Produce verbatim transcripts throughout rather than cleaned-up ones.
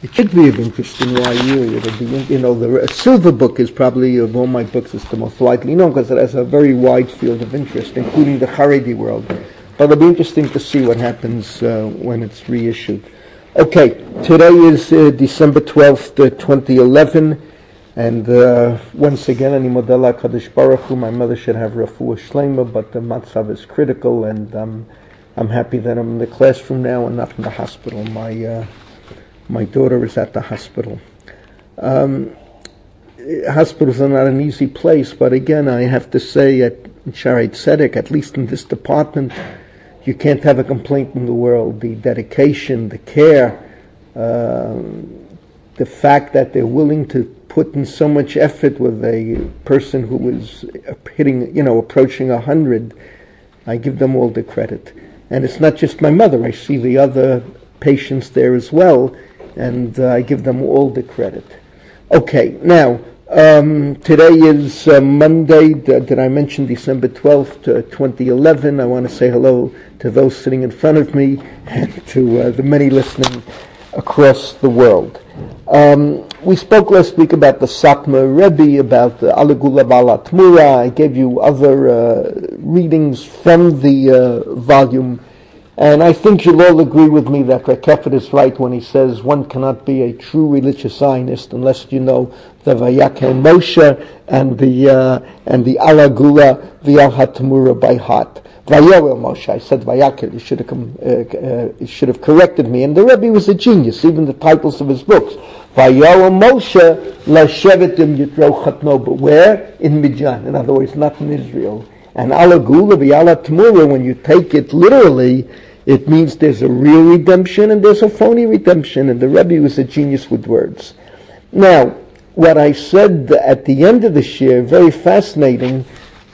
It should be of interest in Y U. It'll be, you know, the Silver Book is probably, of all my books, is the most widely known because it has a very wide field of interest, including the Haredi world. But it'll be interesting to see what happens uh, when it's reissued. Okay, today is uh, December twelfth, uh, twenty eleven, and uh, once again, Ani Modela Kadosh Baruch Hu, my mother should have refuah shlema, but the matzav is critical, and um, I'm happy that I'm in the classroom now and not in the hospital. My uh, My daughter is at the hospital. Um, hospitals are not an easy place, but again, I have to say at Shaarei Tzedek, at least in this department, you can't have a complaint in the world. The dedication, the care, uh, the fact that they're willing to put in so much effort with a person who is hitting, you know, approaching a hundred, I give them all the credit. And it's not just my mother. I see the other patients there as well, and uh, I give them all the credit. Okay, now, um, today is uh, Monday. D- did I mention December twelfth, uh, twenty eleven? I want to say hello to those sitting in front of me and to uh, the many listening across the world. Um, we spoke last week about the Satmar Rebbe, about the Alegula Ba'al Tmura. I gave you other uh, readings from the uh, volume. And I think you'll all agree with me that Rekefet is right when he says one cannot be a true religious Zionist unless you know the Vayakel Moshe and the uh, and the Alagula V'al HaTmura by heart. Vayoel Moshe. I said Vayakel. You should have come, uh, uh, you should have corrected me. And the Rebbe was a genius. Even the titles of his books. Vayoel Moshe LaShevetim Yitro Chatno. But where? In Midian. In other words, not in Israel. And Alagula V'al HaTmura, when you take it literally, it means there's a real redemption and there's a phony redemption. And the Rebbe was a genius with words. Now, what I said at the end of the shir, very fascinating.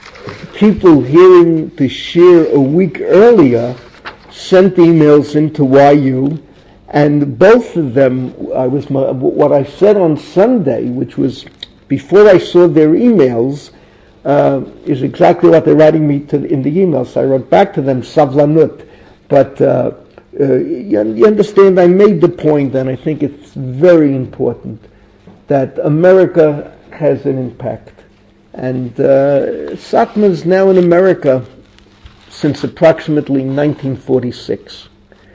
People hearing the shir a week earlier sent emails into Y U, and both of them, I was what I said on Sunday, which was before I saw their emails, Uh, is exactly what they're writing me to, in the email. So I wrote back to them, Savlanut. But uh, uh, you, you understand, I made the point, and I think it's very important, that America has an impact. And uh, Satmar is now in America since approximately nineteen forty-six.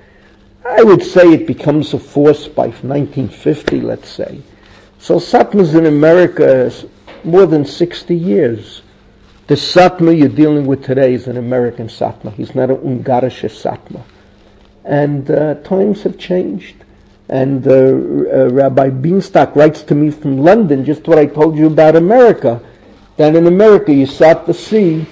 I would say it becomes a force by nineteen fifty, let's say. So Satmar is in America more than sixty years. The Satmar you're dealing with today is an American Satmar. He's not an Ungarische Satmar. And uh, times have changed. And uh, uh, Rabbi Bienstock writes to me from London just what I told you about America. That in America you start to see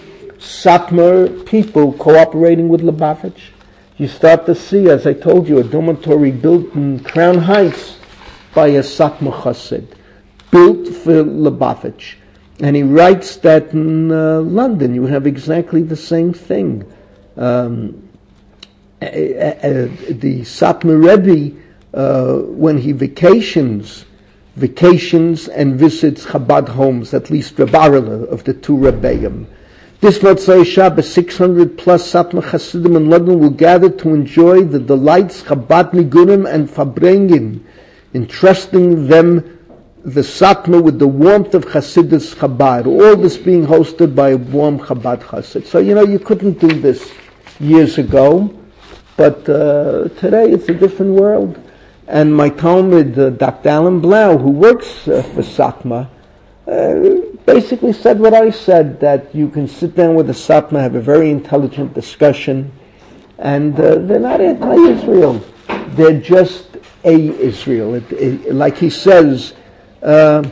Satmar people cooperating with Lubavitch. You start to see, as I told you, a dormitory built in Crown Heights by a Satmar Chassid, built for Lubavitch. And he writes that in uh, London you have exactly the same thing. Um, uh, uh, the Satmar Rebbe, uh, when he vacations, vacations and visits Chabad homes, at least Reb Arla of the two Rebbeim. This Motzei Shabbos, six hundred plus Satmar Hasidim in London will gather to enjoy the delights Chabad Nigunim and Fabrengen, entrusting them the Satmar with the warmth of Hasidus Chabad. All this being hosted by a warm Chabad Hasid. So, you know, you couldn't do this years ago, but uh, today it's a different world. And my Talmud, uh, Doctor Alan Blau, who works uh, for Satmar, uh, basically said what I said, that you can sit down with a Satmar, have a very intelligent discussion, and uh, they're not anti-Israel. They're just a Israel. It, it, like he says, Uh,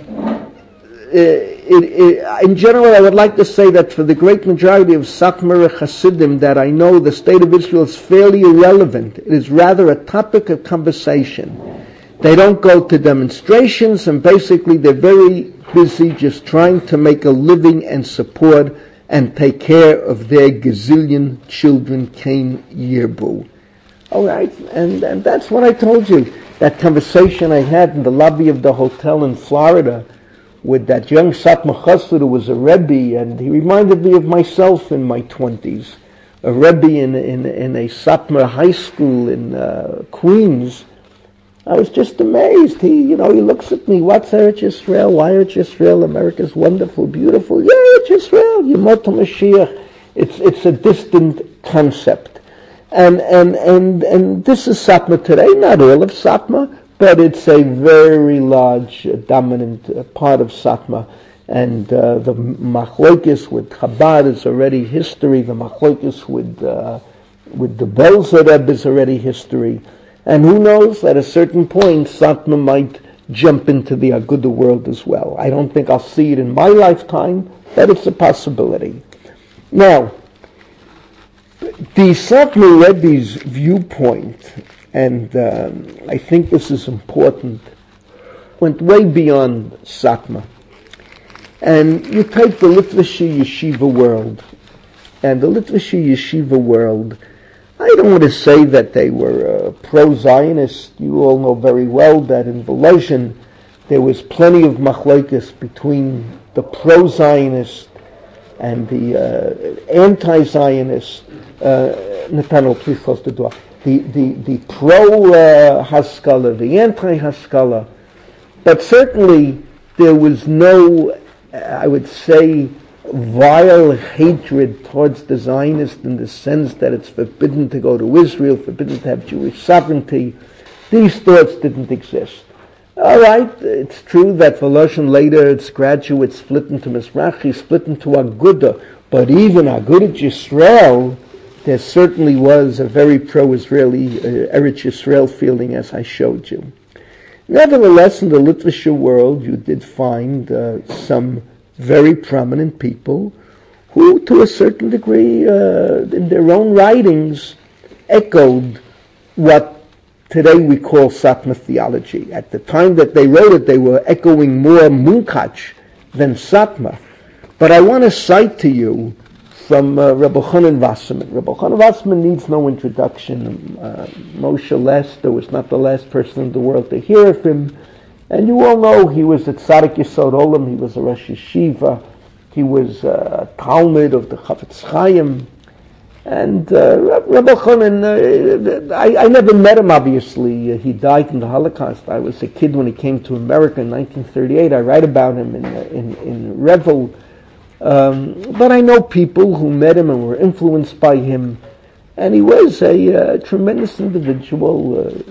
it, it, it, in general, I would like to say that for the great majority of Satmar Hasidim that I know, the state of Israel is fairly irrelevant. It is rather a topic of conversation. They don't go to demonstrations, and basically they're very busy just trying to make a living and support and take care of their gazillion children, Cain Yirbu. All right, and, and that's what I told you. That conversation I had in the lobby of the hotel in Florida with that young Satmar Chassid who was a Rebbe, and he reminded me of myself in my twenties. A Rebbe in, in, in a Satmar high school in uh, Queens, I was just amazed. He, you know, he looks at me, what's Eretz Yisrael? Why Eretz Yisrael? America's wonderful, beautiful. Yeah, Eretz Yisrael, Yemot HaMashiach. It's, it's a distant concept. And, and, and, and this is Satmar today, not all of Satmar, but it's a very large, uh, dominant uh, part of Satmar. And uh, the machlokes with Chabad is already history. The machlokes with uh, with the Belzer Rebbe is already history. And who knows, at a certain point, Satmar might jump into the Aguda world as well. I don't think I'll see it in my lifetime, but it's a possibility. Now, the Satmar Rebbe's viewpoint, and um, I think this is important, went way beyond Satmar. And you take the Litvish Yeshiva world, and the Litvish Yeshiva world, I don't want to say that they were uh, pro-Zionist. You all know very well that in Volozhin there was plenty of machlokes between the pro-Zionist and the uh, anti-Zionist. Uh, Nathaniel, please close the door. The the the pro-Haskalah, uh, the anti-Haskalah, but certainly there was no, I would say, vile hatred towards the Zionists in the sense that it's forbidden to go to Israel, forbidden to have Jewish sovereignty. These thoughts didn't exist. All right, it's true that Volozhin later, its graduates split into Mizrachi, split into Aguda, but even Agudat Yisrael, there certainly was a very pro-Israeli, uh, Eretz Yisrael feeling, as I showed you. Nevertheless, in the Litvish world, you did find uh, some very prominent people who, to a certain degree, uh, in their own writings, echoed what today we call Satmar theology. At the time that they wrote it, they were echoing more Munkach than Satmar. But I want to cite to you from uh, Rebbe Chanan Wasserman. Rebbe Chanan Wasserman needs no introduction. Uh, Moshe Lester was not the last person in the world to hear of him. And you all know he was at Tzadik Yesod Olam, he was a Rosh Yeshiva, he was a Talmud of the Chafetz Chaim. And uh, Rebbe Chanan, uh, I, I never met him, obviously. Uh, he died in the Holocaust. I was a kid when he came to America in nineteen thirty-eight. I write about him in, uh, in, in Revel. Um, but I know people who met him and were influenced by him. And he was a uh, tremendous individual, uh,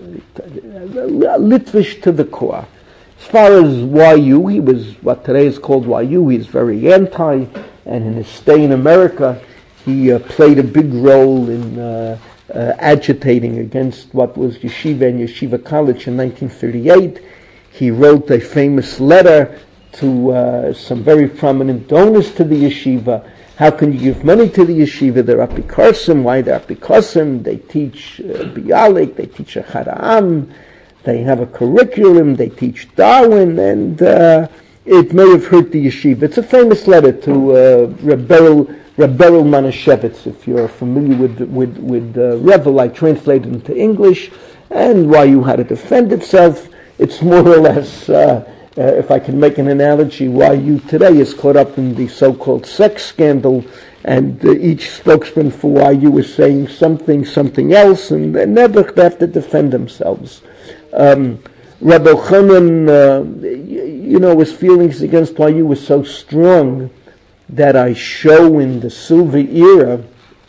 Litvish to the core. As far as Y U, he was what today is called Y U. He's very anti, and in his stay in America, he uh, played a big role in uh, uh, agitating against what was Yeshiva and Yeshiva College in nineteen thirty-eight. He wrote a famous letter to uh, some very prominent donors to the Yeshiva. How can you give money to the Yeshiva? They're apikosim. Why they're apikosim? They teach uh, Bialik, they teach Echad Ha'am. They have a curriculum, they teach Darwin, and uh, it may have hurt the yeshiva. It's a famous letter to uh, Rebel Rebel Manashevitz. If you're familiar with with with uh, Revel, I translated into English, and why you had to defend itself. It's more or less, uh, uh, if I can make an analogy, why you today is caught up in the so-called sex scandal, and uh, each spokesman for Y U is saying something, something else, and they never have to defend themselves. Um, Rebbe Chanan, uh, you, you know, his feelings against Y U were so strong that I show in the Silver era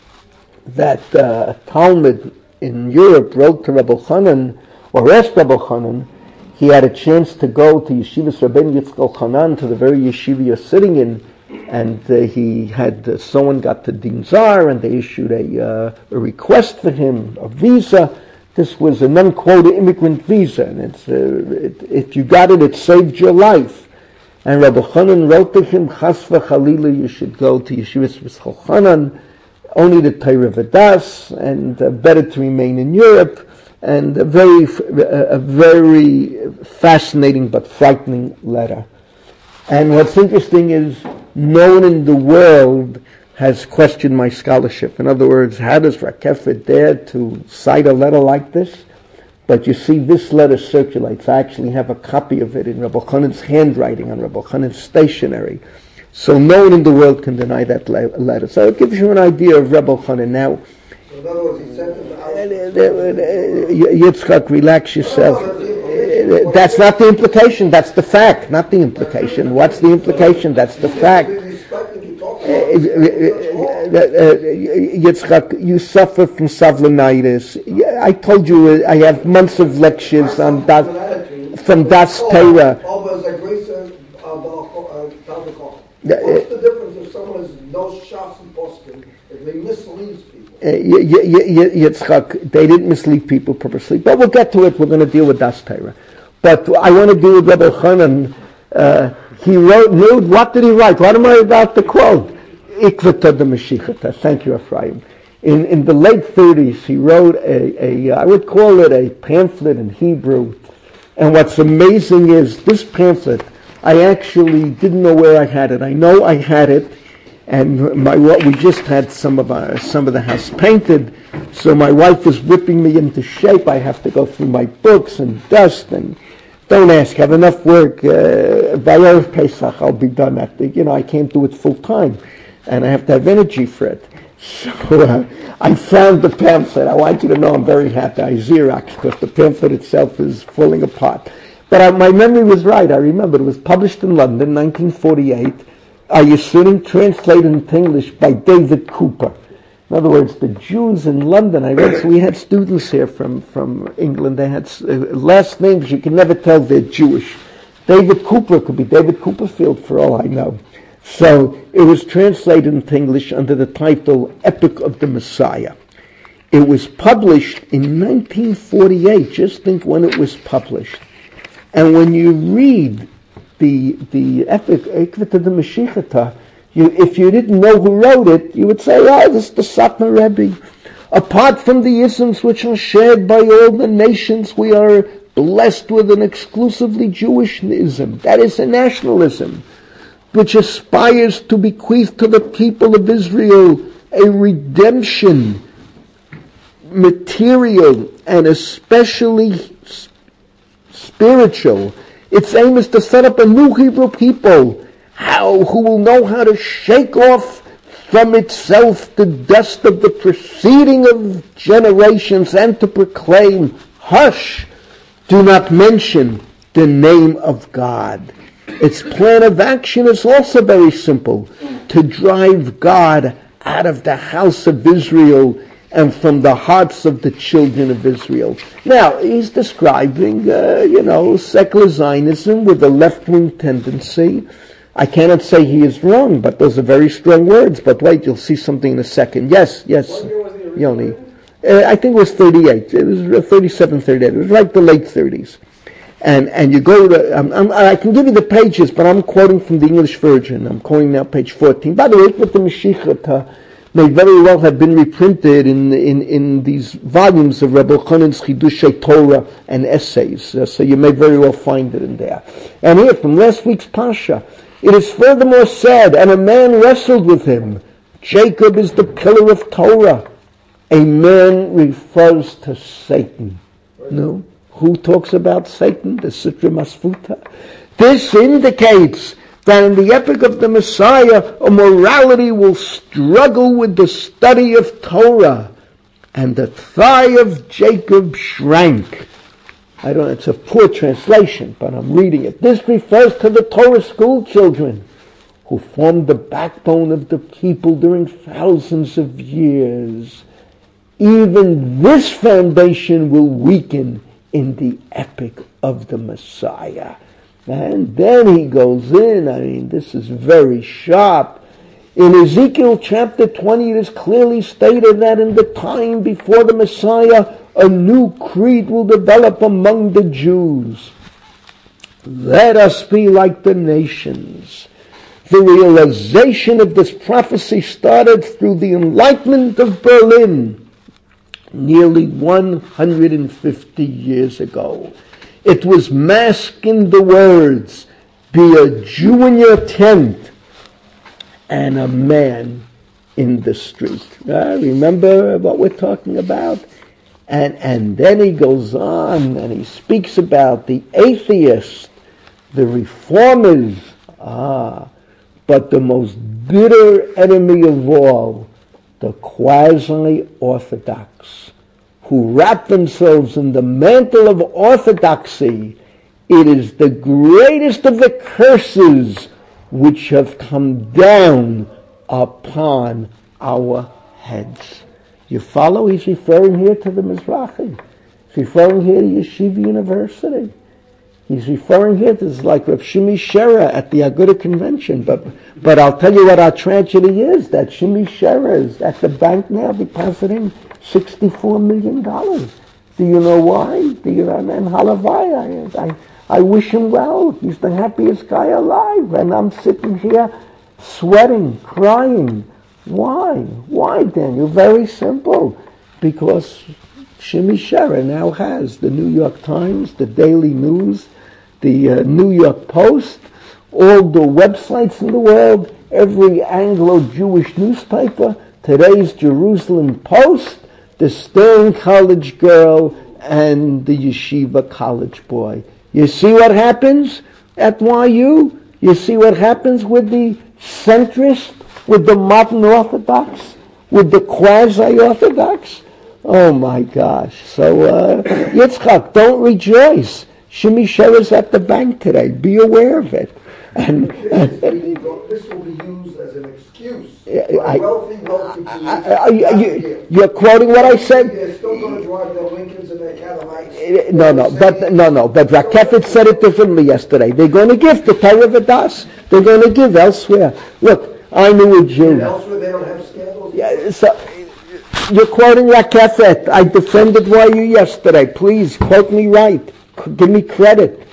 that uh, a Talmud in Europe wrote to Rebbe Chanan, or asked Rebbe Chanan. He had a chance to go to Yeshivas Rabbeinu Yitzchak Hanan, to the very yeshiva you're sitting in, and uh, he had, uh, someone got to Din Zar, and they issued a, uh, a request for him, a visa. This was a non-quota immigrant visa, and it's, uh, it, if you got it, it saved your life. And Rabbi Chanan wrote to him, Chas v'chalila, you should go to Yeshivas Yitzchak Hanan, only the Torah V'das, and uh, better to remain in Europe, and a very, a very fascinating but frightening letter. And what's interesting is, no one in the world has questioned my scholarship. In other words, how does Rakefet dare to cite a letter like this? But you see, this letter circulates. I actually have a copy of it in Rebbe Chanan's handwriting, on Rebbe Chanan's stationery. So no one in the world can deny that le- letter. So it gives you an idea of Rebbe Chanan. Now, in other words, he sent it out. Yitzchak, relax yourself. Uh, that's not the implication, that's the fact, not the implication. What's the implication? That's the fact. Yitzchak, you suffer from savlanitis. I told you I have months of lectures on that, from Das Torah. What's the difference if someone has no shots in Boston, if they misleads people? Yitzchak, they didn't mislead people purposely, but we'll get to it. We're going to deal with Das Torah. But I want to deal with Rebbe Chanan. Uh, he wrote, Nude, what did he write? What am I about to quote? Ikvata de Mashiachata. Thank you, Ephraim. In, in the late thirties, he wrote a, a, I would call it a pamphlet in Hebrew. And what's amazing is this pamphlet, I actually didn't know where I had it. I know I had it, and my we just had some of our some of the house painted, so my wife is whipping me into shape. I have to go through my books and dust, and don't ask. I have enough work. Uh, by Erev Pesach, I'll be done at the. You know, I can't do it full time, and I have to have energy for it. So uh, I found the pamphlet. I want you to know I'm very happy. I Xerox because the pamphlet itself is falling apart. But uh, my memory was right. I remember it was published in London, nineteen forty-eight. Are you sitting? Translated into English by David Cooper. In other words, the Jews in London. I read. So we had students here from from England. They had uh, last names you can never tell they're Jewish. David Cooper could be David Copperfield for all I know. So it was translated into English under the title Epic of the Messiah. It was published in nineteen forty-eight. Just think when it was published. And when you read the the epic Ikvata de Mashiachata, you, if you didn't know who wrote it, you would say, oh, this is the Satmar Rebbe. Apart from the isms which are shared by all the nations, we are blessed with an exclusively Jewish ism. That is a nationalism, which aspires to bequeath to the people of Israel a redemption, material, and especially spiritual. Its aim is to set up a new Hebrew people how, who will know how to shake off from itself the dust of the preceding of generations and to proclaim, hush, do not mention the name of God. Its plan of action is also very simple, to drive God out of the house of Israel and from the hearts of the children of Israel. Now, he's describing, uh, you know, secular Zionism with a left-wing tendency. I cannot say he is wrong, but those are very strong words. But wait, you'll see something in a second. Yes, yes, Yoni. Uh, I think it was thirty-eight. It was thirty-seven, thirty-eight. It was like the late thirties. And and you go to, um, I'm, I can give you the pages, but I'm quoting from the English version. I'm quoting now page fourteen. By the way, with the Mashiachata may very well have been reprinted in in, in these volumes of Rebbe Chanan's Chidushei Torah and essays. Uh, so you may very well find it in there. And here, from last week's Pasha, it is furthermore said, and a man wrestled with him. Jacob is the pillar of Torah. A man refers to Satan. No? Who talks about Satan? The Sitra Masfuta. This indicates that in the epic of the Messiah, a morality will struggle with the study of Torah, and the thigh of Jacob shrank. I don't know, it's a poor translation, but I'm reading it. This refers to the Torah school children who formed the backbone of the people during thousands of years. Even this foundation will weaken in the epic of the Messiah. And then he goes in, I mean, this is very sharp. In Ezekiel chapter twenty, it is clearly stated that in the time before the Messiah, a new creed will develop among the Jews. Let us be like the nations. The realization of this prophecy started through the Enlightenment of Berlin nearly one hundred fifty years ago. It was masked in the words, be a Jew in your tent and a man in the street. Uh, remember what we're talking about? And and then he goes on and he speaks about the atheists, the reformers, ah, but the most bitter enemy of all, the quasi-orthodox, who wrap themselves in the mantle of orthodoxy It is the greatest of the curses which have come down upon our heads. You follow? He's referring here to the Mizrahi. He's referring here to Yeshiva University. He's referring here to this, like Rav Shimi Shera at the Aguda Convention. But but I'll tell you what our tragedy is, that Shimi Shera is at the bank now depositing sixty-four million dollars. Do you know why? Do you know? And Halavai, I, I, I wish him well. He's the happiest guy alive. And I'm sitting here sweating, crying. Why? Why, Daniel? Very simple. Because Shimi Shera now has the New York Times, the Daily News, the uh, New York Post, all the websites in the world, every Anglo-Jewish newspaper, today's Jerusalem Post, the Stern College girl, and the Yeshiva College boy. You see what happens at Y U? You see what happens with the centrist, with the modern Orthodox, with the quasi-Orthodox? Oh my gosh. So, uh, Yitzchak, don't rejoice. Shimi Shera's at the bank today. Be aware of it. And uh, this will be used as an excuse for I, wealthy, wealthy I, I, I, you, you're quoting what I said? They're still going to drive their Lincolns and their Cadillacs. No, no, but no, no. But Rakefet said it differently yesterday. They're going to give the Torah V'das. They're going to give elsewhere. Look, I knew a Jew. And elsewhere they don't have scandals. Yeah, so you're quoting Rakefet. I defended Y U yesterday. Please quote me right. Give me credit.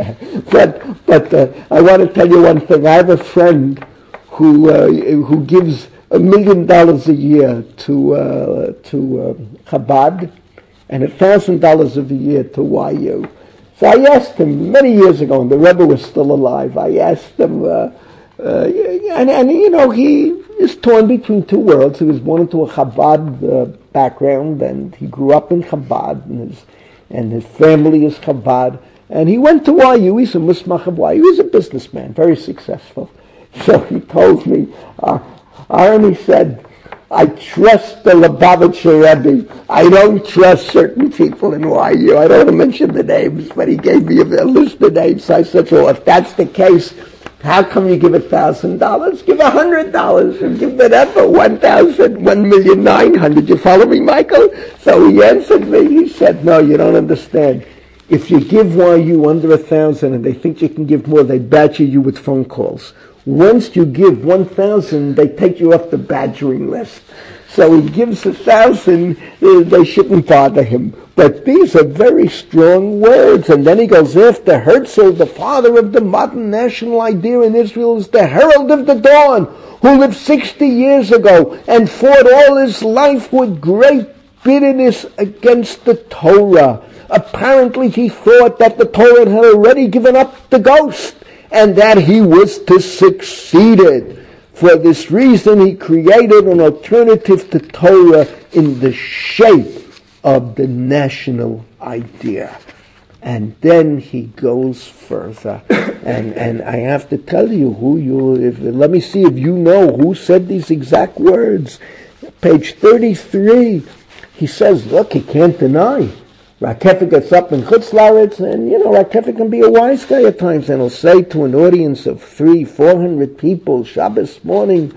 but but uh, I want to tell you one thing. I have a friend who uh, who gives a million dollars a year to uh, to uh, Chabad and a thousand dollars a year to Y U. So I asked him many years ago, and the Rebbe was still alive. I asked him, uh, uh, and, and you know, he is torn between two worlds. He was born into a Chabad uh, background, and he grew up in Chabad, and his and his family is Chabad. And he went to Y U. He's a Musmach of Y U. He's a businessman, very successful. So he told me, uh, Aaron, he said, I trust the Lubavitcher Rebbe. I don't trust certain people in Y U. I don't want to mention the names, but he gave me a, a list of names. So I said, well, if that's the case, how come you give a thousand dollars? Give a hundred dollars and give whatever, one thousand, one million nine hundred. You follow me, Michael? So he answered me. He said, no, you don't understand. If you give Y U under a thousand and they think you can give more, they badger you with phone calls. Once you give one thousand, they take you off the badgering list. So he gives a thousand, uh, they shouldn't bother him. But these are very strong words. And then he goes after Herzl, the father of the modern national idea in Israel, is the herald of the dawn, who lived sixty years ago and fought all his life with great bitterness against the Torah. Apparently he thought that the Torah had already given up the ghost and that he was to succeed it. For this reason he created an alternative to Torah in the shape of the national idea. And then he goes further. And and I have to tell you who you, if, let me see if you know who said these exact words. Page thirty-three, he says, look, he can't deny. Rakefet gets up in Chutz Laretz, and you know, Rakefet can be a wise guy at times, and he'll say to an audience of three, four hundred people, Shabbos morning,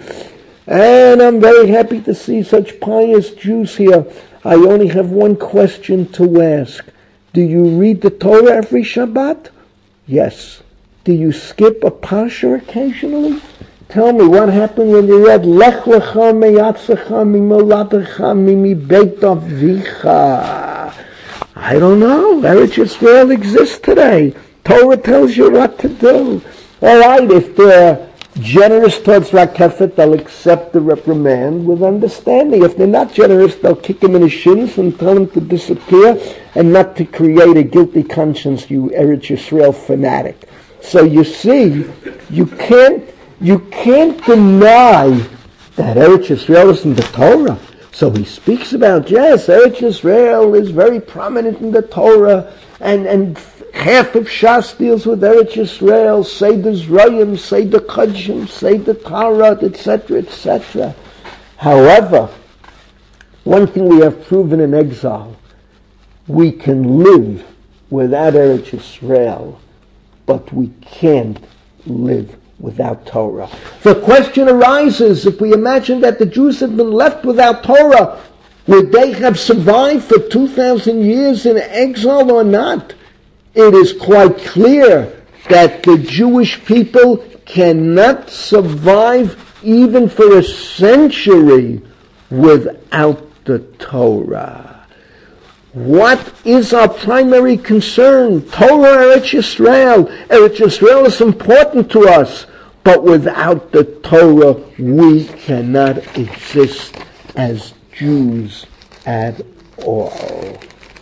and I'm very happy to see such pious Jews here. I only have one question to ask. Do you read the Torah every Shabbat? Yes. Do you skip a Pasha occasionally? Tell me, what happened when you read Lech lecha meyatzecha mimoladecha mimibeit avicha? I don't know. Eretz Yisrael exists today. Torah tells you what to do. All right, if they're generous towards Rakefet, they'll accept the reprimand with understanding. If they're not generous, they'll kick him in his shins and tell him to disappear and not to create a guilty conscience, you Eretz Yisrael fanatic. So you see, you can't, you can't deny that Eretz Yisrael is in the Torah. So he speaks about, yes, Eretz Yisrael is very prominent in the Torah, and, and half of Shas deals with Eretz Yisrael, say the Zrayim, say the Kudshim, say the Torah, et cetera, et cetera. However, one thing we have proven in exile, we can live without Eretz Yisrael but we can't live without Torah. The question arises, if we imagine that the Jews have been left without Torah, would they have survived for two thousand years in exile or not? It is quite clear that the Jewish people cannot survive even for a century without the Torah. What is our primary concern? Torah, Eretz Yisrael. Eretz Yisrael is important to us, but without the Torah we cannot exist as Jews at all.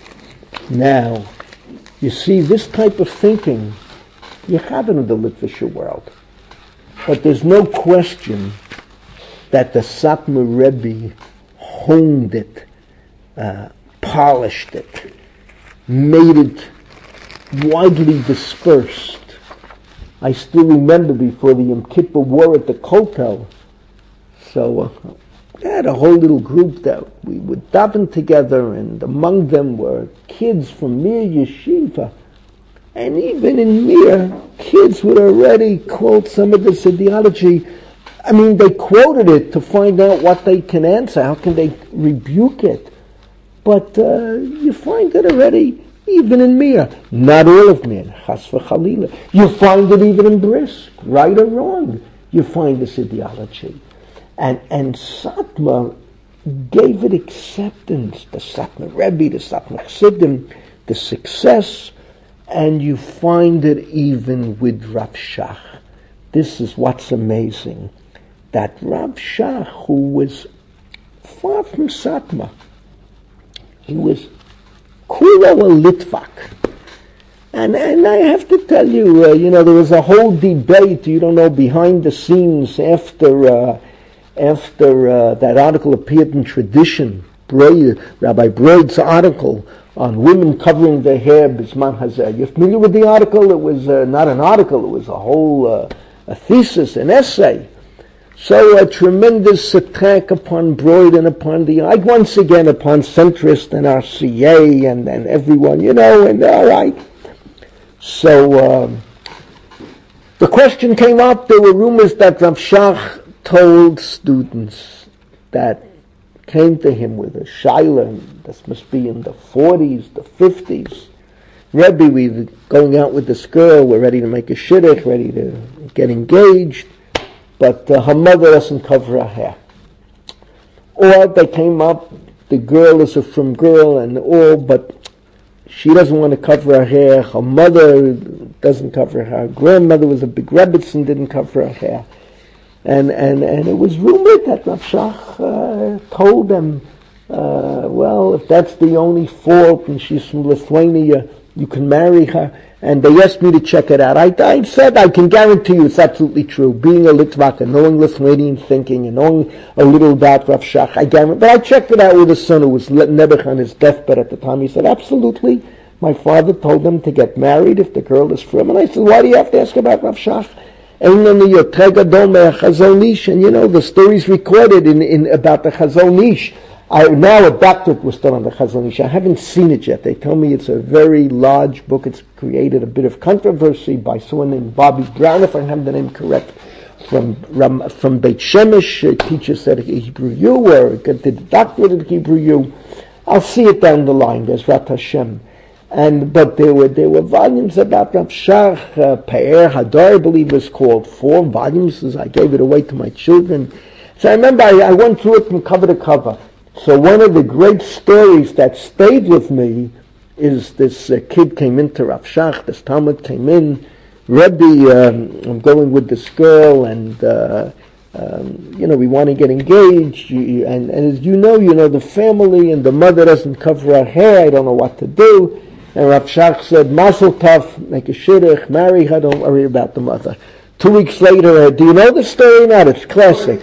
Now, you see, this type of thinking, you have it in the Litvisher world. But there's no question that the Satmar Rebbe honed it, uh, polished it, made it widely dispersed. I still remember before the Yom Kippur War at the Kotel, so uh, we had a whole little group that we would daven together, and among them were kids from Mir Yeshiva. And even in Mir, kids would already quote some of this ideology. I mean, they quoted it to find out what they can answer. How can they rebuke it? But uh, you find it already, even in Mir. Not all of Mir, Chas v'Chalila. You find it even in Brisk, right or wrong. You find this ideology. And and Satmar gave it acceptance. The Satmar Rebbe, the Satmar Chassidim, the success. And you find it even with Rav Shach. This is what's amazing. That Rav Shach, who was far from Satmar, he was Kulo a Litvak. And, and I have to tell you, uh, you know, there was a whole debate, you don't know, behind the scenes after uh, after uh, that article appeared in Tradition, Broid, Rabbi Broid's article on women covering their hair, Bisman Hazeh. You're familiar with the article? It was uh, not an article, it was a whole uh, a thesis, an essay. So a tremendous attack upon Broid and upon the, like once again upon centrist and R C A and, and everyone, you know, and all right. So um, the question came up, there were rumors that Rav Shach told students that came to him with a shaila, this must be in the forties, the fifties. Rebbe, we're going out with this girl, we're ready to make a shidduch, ready to get engaged, but uh, her mother doesn't cover her hair. Or they came up, the girl is a from girl and all, but she doesn't want to cover her hair, her mother doesn't cover her hair, her grandmother was a big Rebbetzin, didn't cover her hair. And, and, and it was rumored that Rav Shach uh, told them, uh, well, if that's the only fault and she's from Lithuania, you can marry her. And they asked me to check it out. I, I said, I can guarantee you it's absolutely true. Being a Litvak and knowing Lithuanian thinking and knowing a little about Rav Shach, I guarantee. But I checked it out with his son who was Nebuch on his deathbed at the time. He said, absolutely. My father told them to get married if the girl is from. And I said, why do you have to ask about Rav Shach? And you know, the stories recorded in, in about the Chazon Ish. I, now a doctorate was done on the Chazon Ish. I haven't seen it yet. They tell me it's a very large book. It's created a bit of controversy by someone named Bobby Brown, if I have the name correct, from from Beit Shemesh. He teaches at Hebrew U, or did the doctorate at Hebrew U. I'll see it down the line. There's Rat Hashem. And but there were there were volumes about Rav Shach, uh, Pe'er Hadar, I believe it was called, four volumes. As I gave it away to my children. So I remember I, I went through it from cover to cover. So one of the great stories that stayed with me is this uh, kid came into Rav Shach, this Talmud came in, Rebbe, um, I'm going with this girl, and uh, um, you know, we want to get engaged, you, and, and as you know, you know, the family and the mother doesn't cover her hair, I don't know what to do. And Rav Shach said, Mazel Tov, make a shidduch, marry her, don't worry about the mother. Two weeks later, uh, do you know the story or not? It's classic.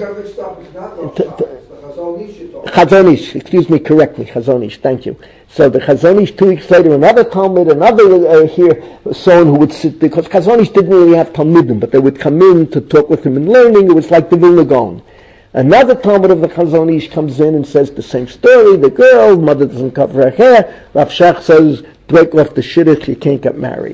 Chazon Ish, excuse me, correctly, Chazon Ish, thank you. So the Chazon Ish, two weeks later, another Talmud, another uh, here, someone who would sit, because Chazon Ish didn't really have Talmudim, but they would come in to talk with him in learning. It was like the Vilna Gaon. Another Talmud of the Chazon Ish comes in and says the same story, the girl, mother doesn't cover her hair, Rav Shach says, break off the shidduch, you can't get married.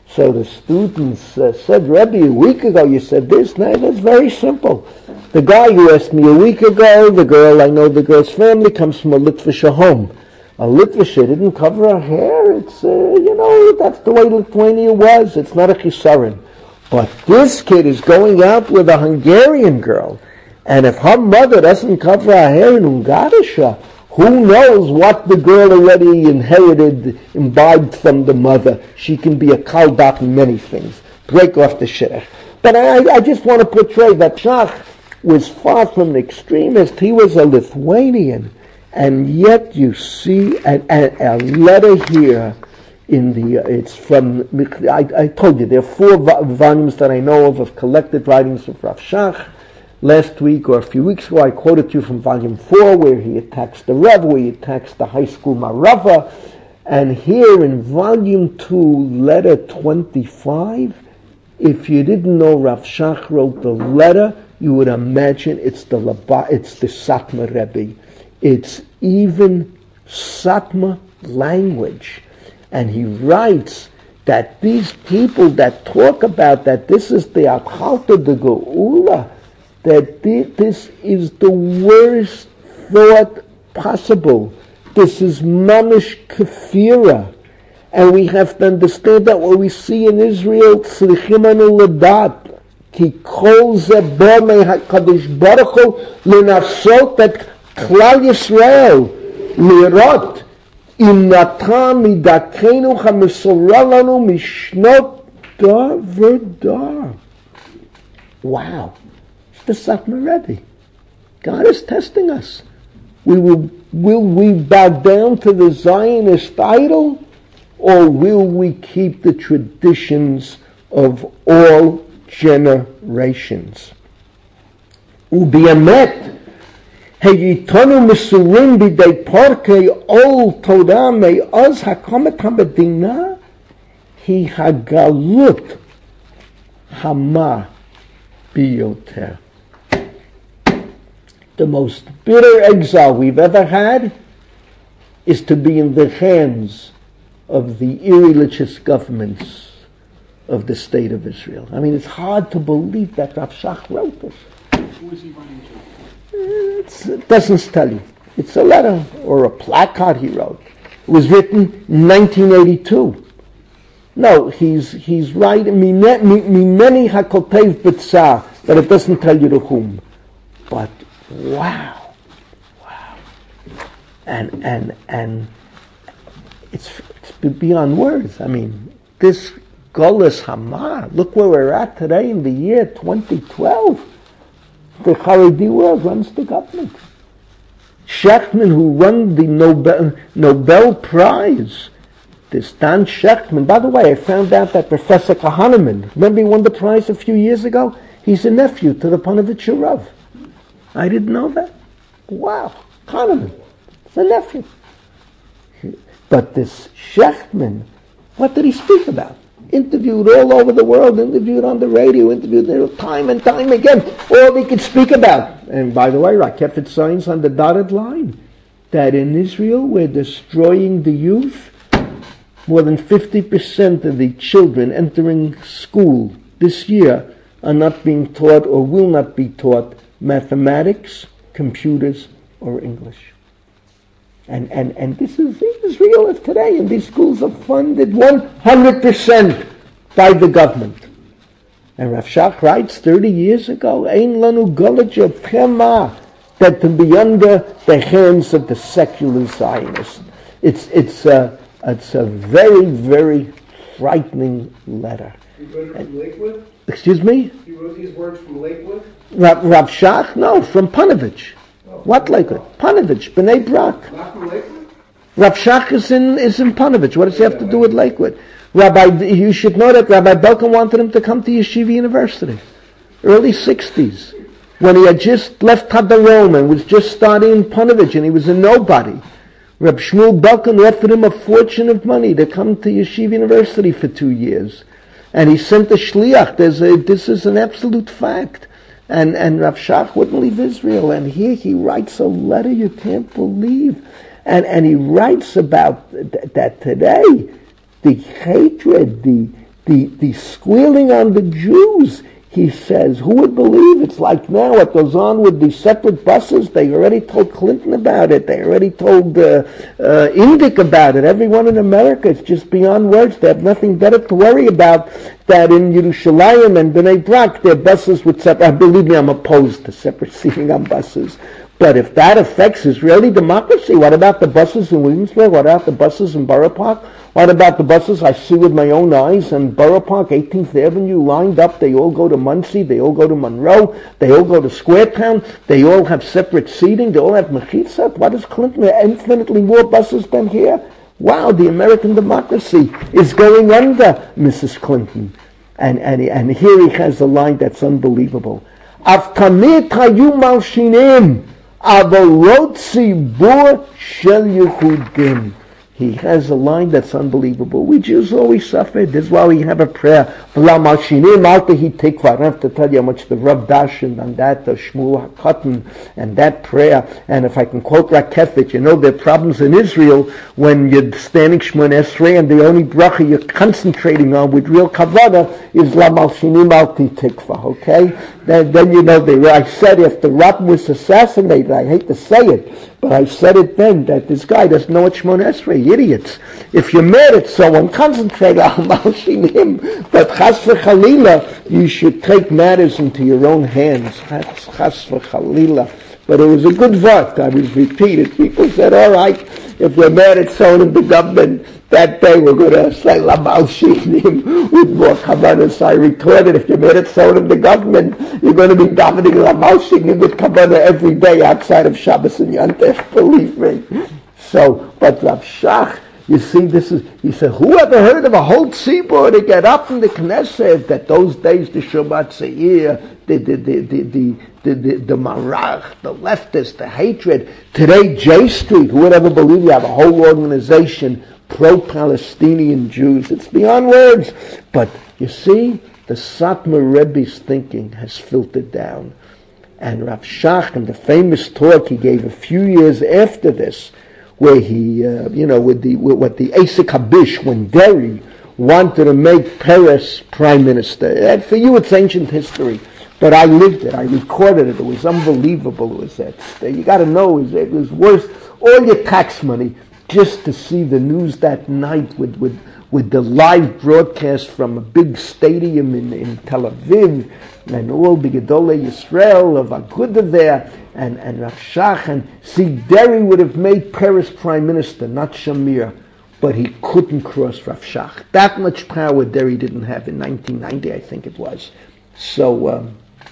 So the students uh, said, Rebbe, a week ago you said this. No, that's very simple. The guy who asked me a week ago, the girl, I know the girl's family, comes from a Litvisha home. A Litvisha didn't cover her hair. It's, uh, you know, that's the way Lithuania was. It's not a chisaron. But this kid is going out with a Hungarian girl. And if her mother doesn't cover her hair in Ungarisha, who knows what the girl already inherited, imbibed from the mother. She can be a kaldat in many things. Break off the shidduch. But I, I just want to portray that Shach was far from an extremist. He was a Lithuanian. And yet you see a, a, a letter here in the, uh, it's from, I, I told you, there are four vo- volumes that I know of of collected writings of Rav Shach. Last week or a few weeks ago, I quoted you from volume four, where he attacks the Rebbe, where he attacks the high school Marava. And here in volume two, letter twenty-five, if you didn't know Rav Shach wrote the letter, you would imagine it's the Laba, it's the Satmar Rebbe. It's even Satmar language. And he writes that these people that talk about that this is the Achalta de Geula, that this is the worst thought possible. This is mamish kafira. And we have to understand that what we see in Israel, tzrichimanu ledat, ki kol ze bo me HaKadosh Baruch Hu lenasot et klal Yisrael lirot im natan midakenu hamisorah lanu mishnot dar v'dar. Wow. The Satmar Rebbe. God is testing us. We will, will we bow down to the Zionist idol, or will we keep the traditions of all generations? Ubiamet, heyitonu misurim b'dei parkei ol Torah me'oz hakomet hamedina, hi hagalut hama biyoter. The most bitter exile we've ever had is to be in the hands of the irreligious governments of the state of Israel. I mean, it's hard to believe that Rav Shach wrote this. Who is he writing to? It's, it doesn't tell you. It's a letter or a placard he wrote. It was written in nineteen eighty-two. No, he's he's writing Mimeni HaKotev B'tzar, but it doesn't tell you to whom. But wow, wow, and and and it's, it's beyond words. I mean, this Golas Hamar. Look where we're at today in the year twenty twelve. The Haredi world runs the government. Shechtman, who won the Nobel Nobel Prize, this Dan Shechtman. By the way, I found out that Professor Kahneman, remember he won the prize a few years ago? He's a nephew to the Panovich Rav. I didn't know that. Wow, Kahneman, it's a nephew. But this Shechtman, what did he speak about? Interviewed all over the world, interviewed on the radio, interviewed time and time again, all he could speak about. And by the way, Rakefet signs on the dotted line that in Israel we're destroying the youth. More than fifty percent of the children entering school this year are not being taught or will not be taught mathematics, computers, or English. And, and, and this is Israel of today, and these schools are funded one hundred percent by the government. And Rav Shach writes thirty years ago, Ein lanu golajah pema, that to be under the hands of the secular Zionists. It's, it's, a, it's a very, very frightening letter. You wrote it from Lakewood? Excuse me? You wrote these words from Lakewood? Rav, Rav Shach? No, from Panovich. Oh, What Lakewood? Panovich, B'nai Brak. Not from Lakewood? Rav Shach is in, is in Panovich. What does he have to do with Lakewood? Rabbi, you should know that Rabbi Belkin wanted him to come to Yeshiva University. Early sixties. When he had just left Tadarom and was just starting in Panovich and he was a nobody. Rabbi Shmuel Belkin offered him a fortune of money to come to Yeshiva University for two years. And he sent a shliach. There's a, this is an absolute fact. And, and Rav Shach wouldn't leave Israel. And here he writes a letter you can't believe. And, and he writes about th- that today, the hatred, the, the, the squealing on the Jews, he says, who would believe? It's like now what goes on with the separate buses. They already told Clinton about it. They already told uh, uh, Indyk about it. Everyone in America, it's just beyond words. They have nothing better to worry about that in Yerushalayim and Bnei Brak, their buses would separate. Believe me, I'm opposed to separate seating on buses. But if that affects Israeli democracy, what about the buses in Williamsburg? What about the buses in Borough Park? What about the buses I see with my own eyes in Borough Park, eighteenth Avenue, lined up? They all go to Muncie, they all go to Monroe, they all go to Squaretown, they all have separate seating, they all have mechitza. What is Clinton? Infinitely more buses than here? Wow, the American democracy is going under, Missus Clinton. And, and, and here he has a line that's unbelievable. Av tamid hayu malshinim. Avarot tzibur shel Yehudim. He has a line that's unbelievable. We Jews always suffer. This is why we have a prayer. V'la malshinim alta hi tikva. I don't have to tell you how much the Rav Dashin on that, the Shmuel HaKatan, and that prayer. And if I can quote Rakefich, you know there are problems in Israel when you're standing Shmoneh Esrei and the only bracha you're concentrating on with real kavana is la malshinim alta hi tikva. Okay? Then, then you know, they, I said if the Rav was assassinated, I hate to say it, but I said it then, that this guy doesn't know what Shmoneh Esrei, idiots. If you're mad at someone, concentrate on malshinim. But chas v'chalila, you should take matters into your own hands. Chas v'chalila. But it was a good vart, I was repeated. People said, all right, if you're mad at someone in the government, that day we're going to say la malshinim with more kavanas. I recorded, if you're mad at someone in the government, you're going to be davening la malshinim with kavana every day outside of Shabbos and Yantef, believe me. So, but Rav Shach, you see, this is, he said, who ever heard of a whole tzibur to get up in the Knesset, that those days, the Shabbat Seir, the, the, the, the, the, the, the, the marach, the leftists, the hatred. Today, J Street, who would ever believe you have a whole organization, pro-Palestinian Jews. It's beyond words. But you see, the Satmar Rebbe's thinking has filtered down. And Rav Shach, in the famous talk he gave a few years after this, where he, uh, you know, with the with what the Asik Habish, when Derry wanted to make Peres prime minister. And for you, it's ancient history, but I lived it. I recorded it. It was unbelievable. It was that. You got to know, it was, it was worth all your tax money just to see the news that night with with with the live broadcast from a big stadium in, in Tel Aviv, and all the Gedolei Yisrael of Aguda there, and, and Rav Shach, and see, Derry would have made Peres prime minister, not Shamir, but he couldn't cross Rav Shach. That much power Derry didn't have in nineteen ninety, I think it was. So, um,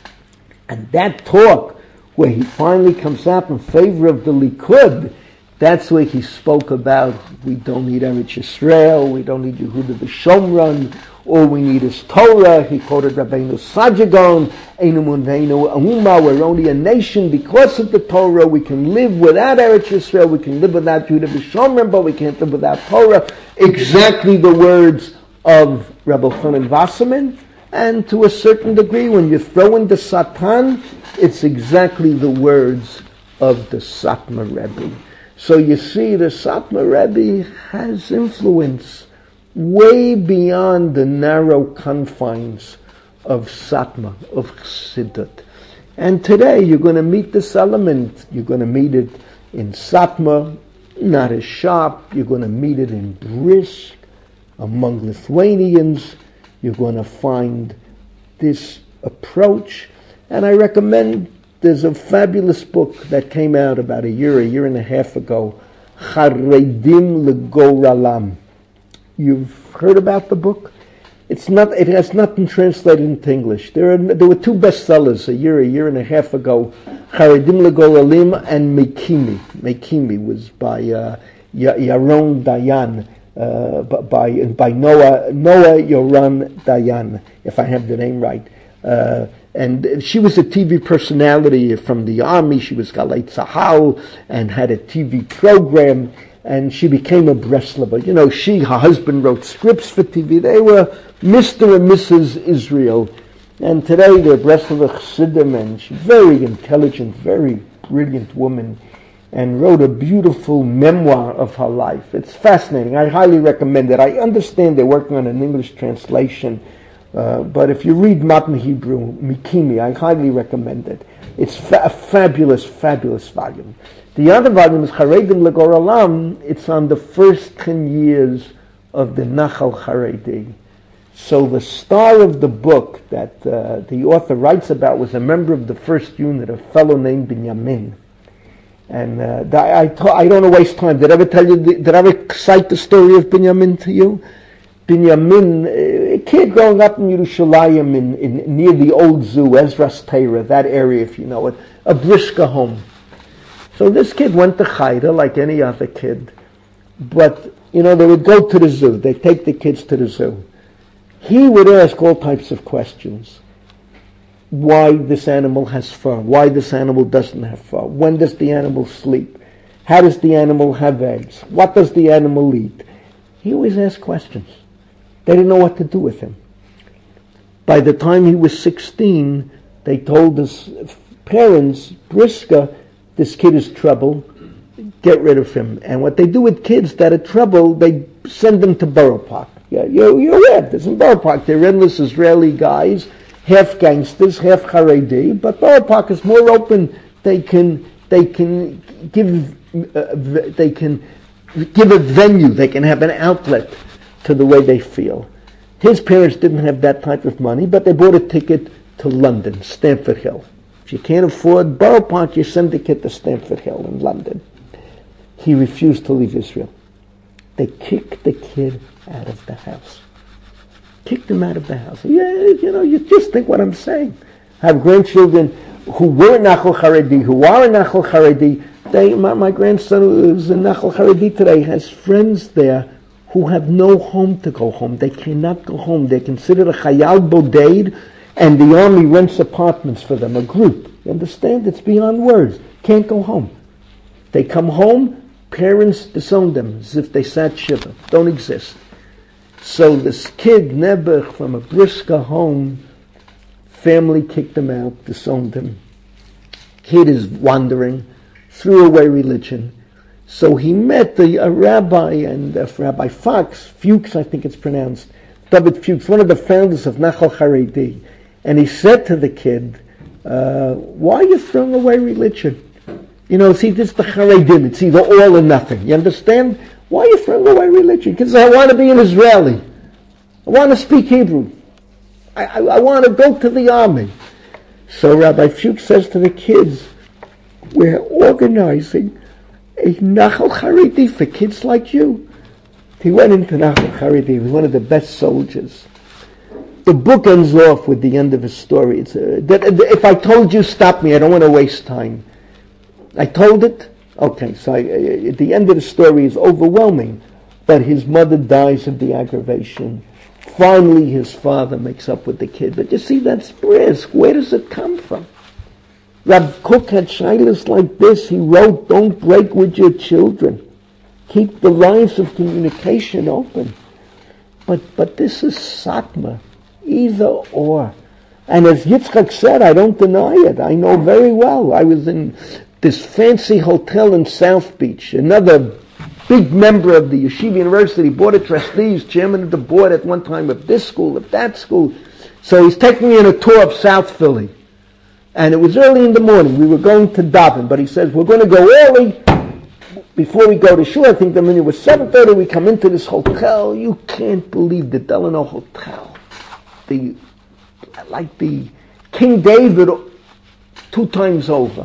and that talk, where he finally comes out in favor of the Likud, that's where he spoke about, we don't need Eretz Yisrael, we don't need Yehuda v'Shomron, all we need is Torah. He quoted Rabbeinu Sajagon, Einu Munveinu Umma, we're only a nation because of the Torah. We can live without Eretz Yisrael, we can live without Yehuda v'Shomron, but we can't live without Torah. Exactly the words of Rabbi Chanan Wasserman, and to a certain degree, when you throw in the Satan, it's exactly the words of the Satmar Rebbe. So you see, the Satmar Rebbe has influence way beyond the narrow confines of Satmar, of Chassidut. And today you're going to meet this element. You're going to meet it in Satmar, not as sharp. You're going to meet it in Brisk, among Lithuanians. You're going to find this approach. And I recommend, there's a fabulous book that came out about a year, a year and a half ago, Charedim Legoralam. You've heard about the book? It's not. It has not been translated into English. There are there were two bestsellers a year, a year and a half ago, Charedim Legoralim and Mekimi. Mekimi was by uh, Yaron Dayan, uh, by by Noah Noah Yoran Dayan, if I have the name right. Uh, And she was a T V personality from the army. She was Galei Tzahal and had a T V program. And she became a Breslova. You know, she, her husband wrote scripts for T V. They were Mister and Missus Israel. And today they're Breslova Chassidim, and she's very intelligent, very brilliant woman. and wrote a beautiful memoir of her life. It's fascinating. I highly recommend it. I understand they're working on an English translation, uh, but if you read Matan Hebrew, Mikimi, I highly recommend it. It's fa- a fabulous, fabulous volume. The other volume is Charedim L'Gor Olam. It's on the first ten years of the Nachal Haredi. So the star of the book that uh, the author writes about was a member of the first unit, a fellow named Binyamin. And uh, I, I, ta- I don't want to waste time. Did I ever tell you, the, did I ever cite the story of Binyamin to you? Binyamin, a kid growing up in Yerushalayim, in, in, near the old zoo, Ezra's Torah, that area if you know it, a Briska home. So this kid went to Chayda like any other kid. But, you know, they would go to the zoo. They'd take the kids to the zoo. He would ask all types of questions. Why this animal has fur? Why this animal doesn't have fur? When does the animal sleep? How does the animal have eggs? What does the animal eat? He always asked questions. They didn't know what to do with him. By the time he was sixteen, they told his parents, Briska, this kid is trouble, get rid of him. And what they do with kids that are trouble, they send them to Borough Park. Yeah, you're, you're right, there's in Borough Park, they're endless Israeli guys, half gangsters, half Haredi, but Borough Park is more open. They can, they can give, uh, they can give a venue, they can have an outlet to the way they feel. His parents didn't have that type of money, but they bought a ticket to London, Stamford Hill. If you can't afford Borough Park, you send a kid to Stamford Hill in London. He refused to leave Israel. They kicked the kid out of the house. Kicked him out of the house. Yeah, you know, you just think what I'm saying. I have grandchildren who were Nachal Haredi, who are Nachal Haredi. They, my, my grandson who's in Nachal Haredi today has friends there who have no home to go home. They cannot go home. They're considered a Chayal Bodeid, and the army rents apartments for them, a group. You understand? It's beyond words. Can't go home. They come home, parents disown them as if they sat Shiva. Don't exist. So this kid, Nebuch, from a Briska home, family kicked him out, disowned him. Kid is wandering, threw away religion. So he met the, a rabbi, and uh, Rabbi Fox, Fuchs I think it's pronounced, David Fuchs, one of the founders of Nachal Haredi. And he said to the kid, uh, why are you throwing away religion? You know, see, this is the Haredim. It's either all or nothing. You understand? Why are you throwing away religion? Because I want to be an Israeli. I want to speak Hebrew. I, I, I want to go to the army. So Rabbi Fuchs says to the kids, we're organizing a Nachal Haredi for kids like you. He went into Nachal Haredi. He was one of the best soldiers. The book ends off with the end of his story. It's a, that, if I told you, stop me. I don't want to waste time. I told it? Okay, so I, at the end of the story is overwhelming. But his mother dies of the aggravation. Finally, his father makes up with the kid. But you see, that's brisk. Where does it come from? Rav Kook had shilas like this. He wrote, don't break with your children. Keep the lines of communication open. But but this is Satmar. Either or. And as Yitzchak said, I don't deny it. I know very well. I was in this fancy hotel in South Beach. Another big member of the Yeshiva University, Board of Trustees, chairman of the board at one time of this school, of that school. So he's taking me on a tour of South Philly. And it was early in the morning. We were going to Daven, but he says, we're going to go early before we go to shul. I think the minute was seven thirty. We come into this hotel. You can't believe the Delano Hotel. The, like the King David two times over.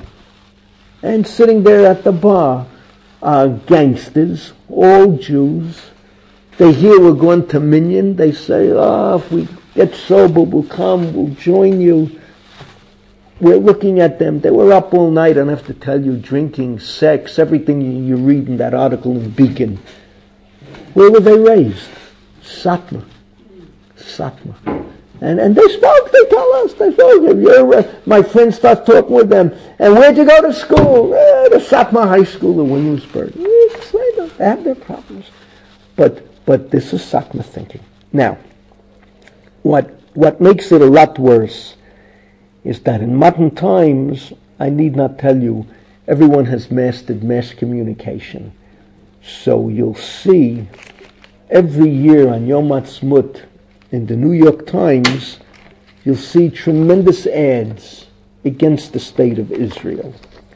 And sitting there at the bar are gangsters, all Jews. They hear we're going to Minyan. They say, oh, if we get sober, we'll come, we'll join you. We're looking at them. They were up all night, I don't have to tell you, drinking, sex, everything you, you read in that article in Beacon. Where were they raised? Satmar. Satmar. And and they spoke, they tell us, they spoke. If you're, uh, my friend starts talking with them. And where'd you go to school? Eh, the Satmar High School in Williamsburg. They have their problems. But but this is Satmar thinking. Now, what what makes it a lot worse is that in modern times, I need not tell you, everyone has mastered mass communication. So you'll see every year on Yom Ha'atzmaut in the New York Times, you'll see tremendous ads against the state of Israel.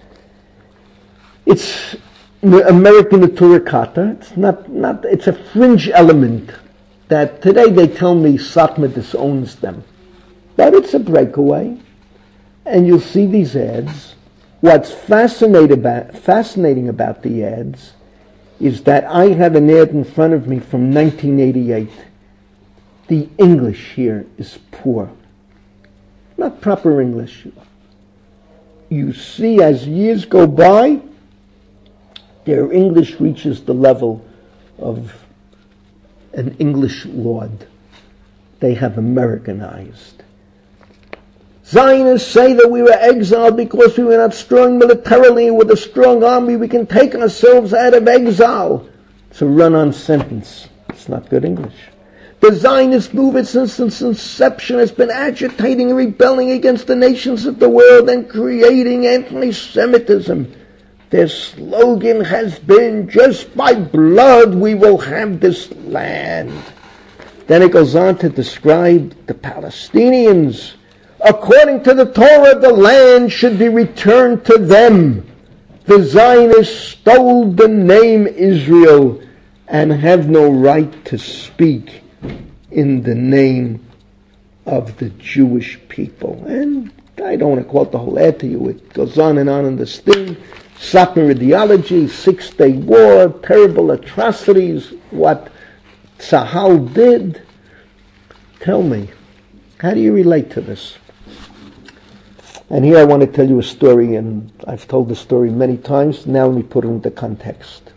It's American Natura Kata. It's not, not, it's a fringe element that today they tell me Satmar disowns them. But it's a breakaway. And you'll see these ads. What's fascinating about, fascinating about the ads is that I have an ad in front of me from nineteen eighty-eight. The English here is poor. Not proper English. You see, as years go by, their English reaches the level of an English lord. They have Americanized. Zionists say that we were exiled because we were not strong militarily, and with a strong army we can take ourselves out of exile. It's a run-on sentence. It's not good English. The Zionist movement since its inception has been agitating and rebelling against the nations of the world and creating anti-Semitism. Their slogan has been, just by blood we will have this land. Then it goes on to describe the Palestinians. According to the Torah, the land should be returned to them. The Zionists stole the name Israel and have no right to speak in the name of the Jewish people. And I don't want to quote the whole ad to you. It goes on and on in this thing. Satmar ideology, Six-Day War, terrible atrocities, what Tzahal did. Tell me, how do you relate to this? And here I want to tell you a story, and I've told the story many times. Now let me put it into context.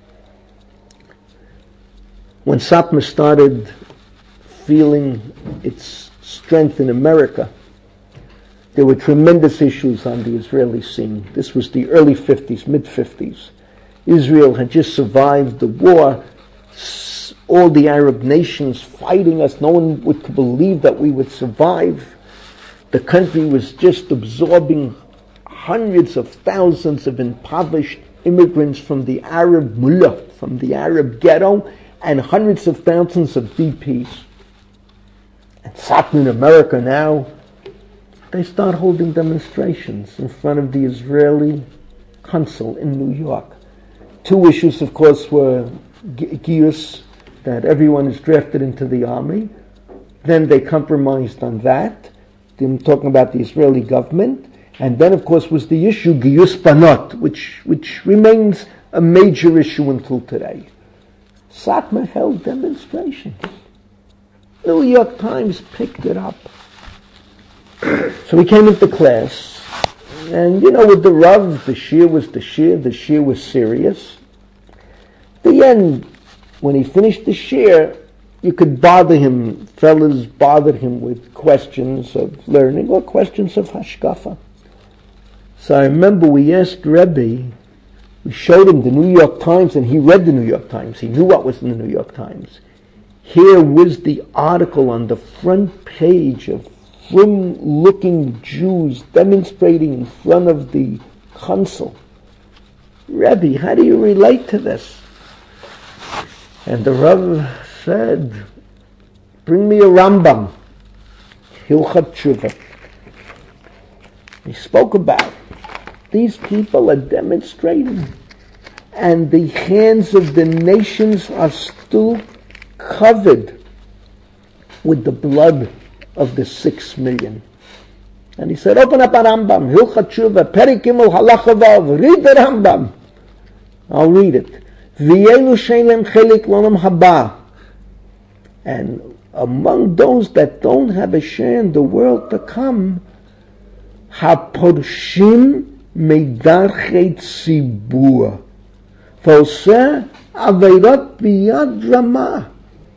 When Satmar started feeling its strength in America, there were tremendous issues on the Israeli scene. This was the early fifties, mid-fifties. Israel had just survived the war. All the Arab nations fighting us. No one would believe that we would survive. The country was just absorbing hundreds of thousands of impoverished immigrants from the Arab mullah, from the Arab ghetto, and hundreds of thousands of D Ps. And Satmar in America now, they start holding demonstrations in front of the Israeli consul in New York. Two issues, of course, were Giyus, that everyone is drafted into the army. Then they compromised on that. Them talking about the Israeli government. And then, of course, was the issue Giyus Banot, which, which remains a major issue until today. Satmar held demonstrations. New York Times picked it up. So we came into class, and you know, with the Rav, the Shir was the Shir, the Shir was serious. At the end, when he finished the Shir, you could bother him, fellas bothered him with questions of learning or questions of hashkafa. So I remember we asked Rebbe, we showed him the New York Times, and he read the New York Times. He knew what was in the New York Times. Here was the article on the front page of frum-looking Jews demonstrating in front of the consul. Rebbe, how do you relate to this? And the Rav said, bring me a Rambam, Hilchat Tshuva. He spoke about these people are demonstrating, and the hands of the nations are still covered with the blood of the six million. And he said, open up a Rambam, Hilchat Tshuva, Perik Gimel Halacha Vav, read the Rambam. I'll read it. V'yelu she'lem chelik l'olam haba. And among those that don't have a share in the world to come, haporshim meidarchei tzibur, v'oseh averot biyad ramah.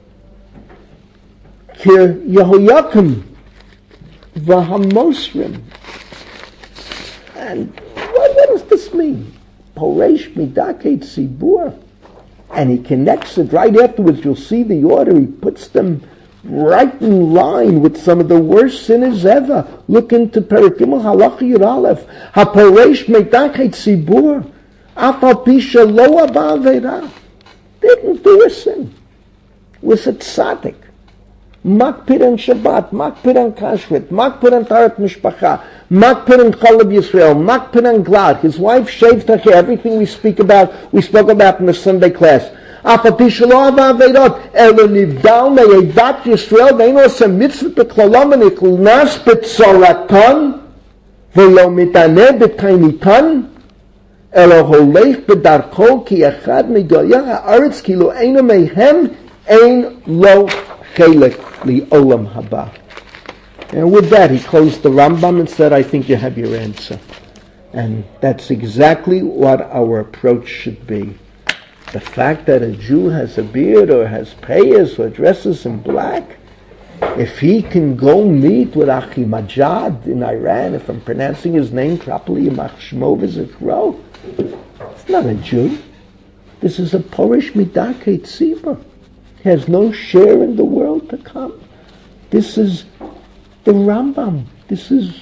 Kir Yehoyakim v'hamosrim. And what, what does this mean? Poresh midakei tzibur. And he connects it right afterwards. You'll see the order. He puts them right in line with some of the worst sinners ever. Look into Perikim Halacha Yud Aleph. HaPoresh Meidachet Tzibur. Afal Pisha Lo Aba Avera. Didn't do a sin. Was a tzaddik. Makpid on Shabbat, Makpid on Kashrut, Makpid on Tarat Mishpacha, Makpid on Chalab Yisrael, Makpid on Glad. His wife shaved her hair. Everything we speak about, we spoke about in the Sunday class. Afapi shelo ava averot, elo nivdal me'edat Yisrael, ve'eno asa mitzvah b'klolam v'nichnas b'tzoratan, ve'lo mitaneh b'tainitan, elo holech b'darko ki echad migoyah ha'aretz ki lo eino mehem ein lo chelek li olam haba. And with that, he closed the Rambam and said, I think you have your answer. And that's exactly what our approach should be. The fact that a Jew has a beard or has payas or dresses in black, if he can go meet with Ahmadinejad in Iran, if I'm pronouncing his name properly, Yimach Shmo v'Zichro, it's not a Jew. This is a Porish Midakei Tzibur. He has no share in the world to come. This is the Rambam. This is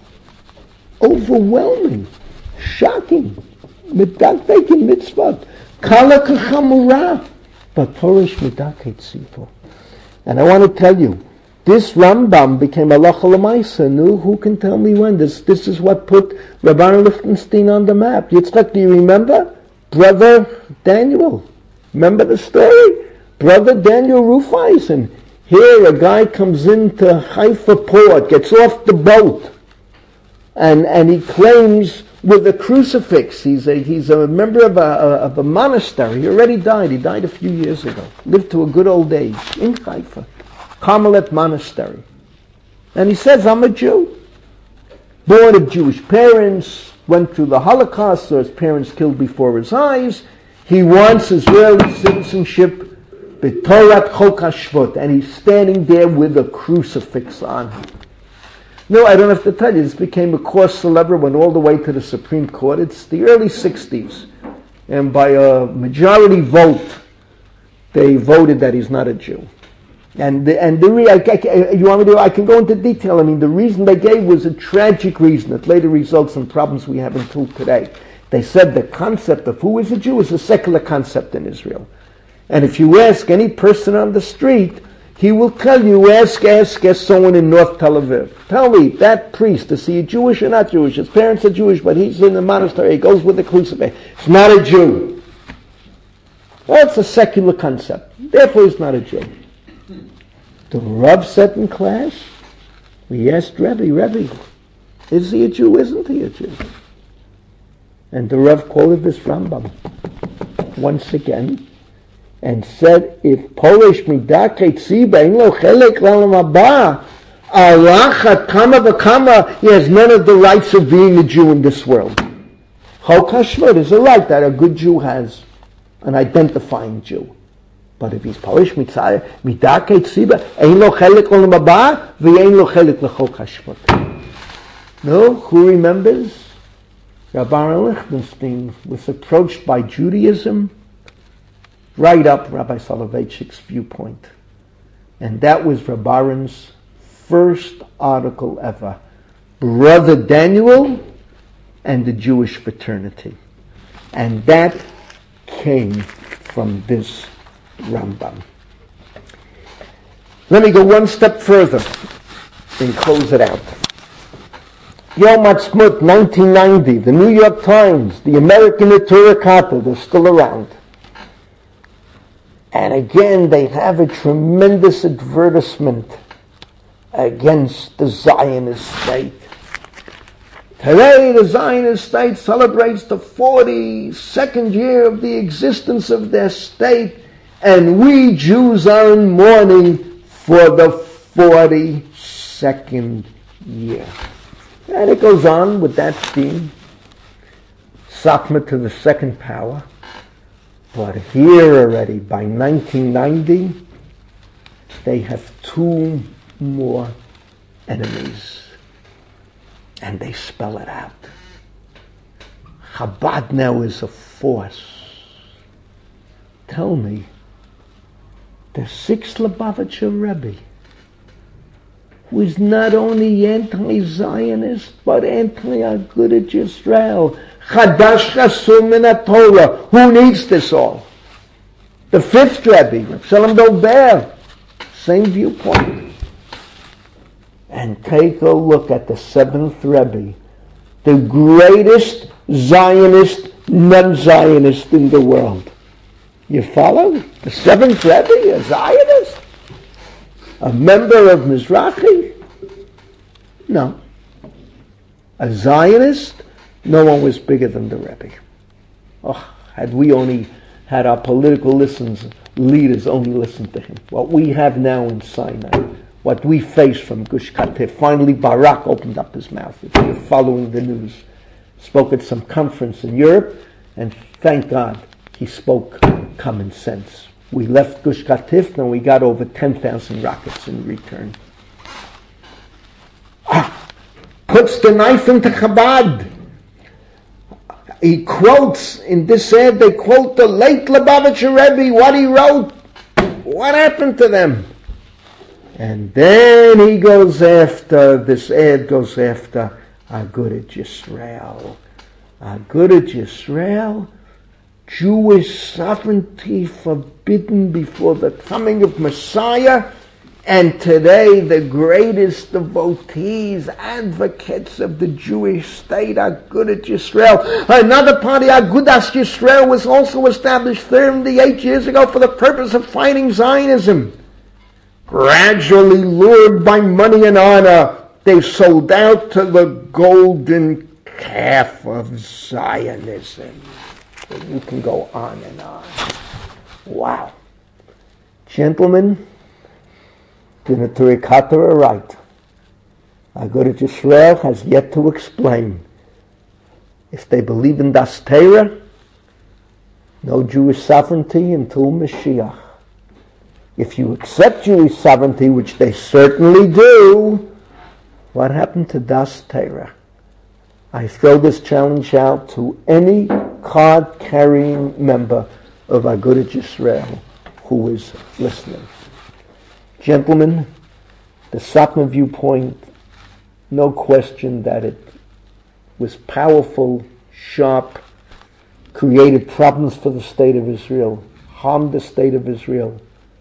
overwhelming, shocking. Midakei mitzvot. Kala kachamura. But Porish Midakei Tzibur. And I want to tell you, this Rambam became halacha l'maisa. No, who can tell me when? This this is what put Rabban Lichtenstein on the map. Yitzchak, do you remember? Brother Daniel. Remember the story? Brother Daniel Rufeisen. Here a guy comes into Haifa port, gets off the boat, and and he claims with a crucifix. He's a he's a member of a, of a monastery. He already died. He died a few years ago. Lived to a good old age in Haifa. Carmelite Monastery. And he says, I'm a Jew. Born of Jewish parents, went through the Holocaust, so his parents killed before his eyes. He wants Israeli citizenship, B'Torat Chok HaShvot, and he's standing there with a crucifix on him. No, I don't have to tell you, this became a cause célèbre, went all the way to the Supreme Court. It's the early sixties. And by a majority vote, they voted that he's not a Jew. And the, and the re- I, I, you want me to? I can go into detail. I mean, the reason they gave was a tragic reason that later results in problems we have until today. They said the concept of who is a Jew is a secular concept in Israel. And if you ask any person on the street, he will tell you, ask, ask, ask someone in North Tel Aviv. Tell me, that priest, is he Jewish or not Jewish? His parents are Jewish, but he's in the monastery. He goes with the crucifix. He's not a Jew. Well, it's a secular concept. Therefore, he's not a Jew. The Rav said in class, we asked Rebbe, Rebbe, is he a Jew, isn't he a Jew? And the Rav quoted this Rambam once again and said, if Polish Midakei Tzibur ein lo chelek l'olam haba, alachat kama v'kama, he has none of the rights of being a Jew in this world. Chok HaShvot is a right that a good Jew has, an identifying Jew. But if he's Polish Midakei Tzibur, ein lo chelek l'olam haba, v'ein lo chelek l'chok HaShvot. No, who remembers? Rabbi Lichtenstein was approached by Judaism right up Rabbi Soloveitchik's viewpoint. And that was Rabbaran's first article ever. Brother Daniel and the Jewish fraternity. And that came from this Rambam. Let me go one step further and close it out. Yom Ha'atzmaut, nineteen ninety, the New York Times, the American Torah Carta, they're still around. And again, they have a tremendous advertisement against the Zionist state. Today, the Zionist state celebrates the forty-second year of the existence of their state, and we Jews are in mourning for the forty-second year. And it goes on with that theme, Satmar to the second power. But here already, by nineteen ninety, they have two more enemies. And they spell it out. Chabad now is a force. Tell me, the sixth Lubavitcher Rebbe, who is not only anti-Zionist, but anti-Agudat Yisrael. Chadash Chasum min Torah. Who needs this all? The fifth Rebbe, Shalom Dober, same viewpoint. And take a look at the seventh Rebbe, the greatest Zionist, non-Zionist in the world. You follow? The seventh Rebbe, a Zionist? A member of Mizrahi? No. A Zionist? No one was bigger than the Rebbe. Oh, had we only had our political listens, leaders only listened to him. What we have now in Sinai, what we face from Gush Katif. Finally, Barak opened up his mouth. If you're following the news, spoke at some conference in Europe, and thank God he spoke common sense. We left Gush Katif, and we got over ten thousand rockets in return. Ah, puts the knife into Chabad. He quotes, in this ad, they quote the late Lubavitcher Rebbe, what he wrote. What happened to them? And then he goes after, this ad goes after Agudat Yisrael. Agudat Yisrael, Jewish sovereignty forbidden before the coming of Messiah, and today the greatest devotees, advocates of the Jewish state, Agudat Yisrael. Another party, Agudas Yisrael, was also established thirty-eight years ago for the purpose of fighting Zionism. Gradually lured by money and honor, they sold out to the golden calf of Zionism. And you can go on and on. Wow. Gentlemen, the Torah are right. Agudat Yisrael has yet to explain. If they believe in Das Torah, no Jewish sovereignty until Mashiach. If you accept Jewish sovereignty, which they certainly do, what happened to Das Torah? I throw this challenge out to any card-carrying member of Agudat Yisrael who is listening. Gentlemen, the Satmar viewpoint, no question that it was powerful, sharp, created problems for the state of Israel, harmed the state of Israel.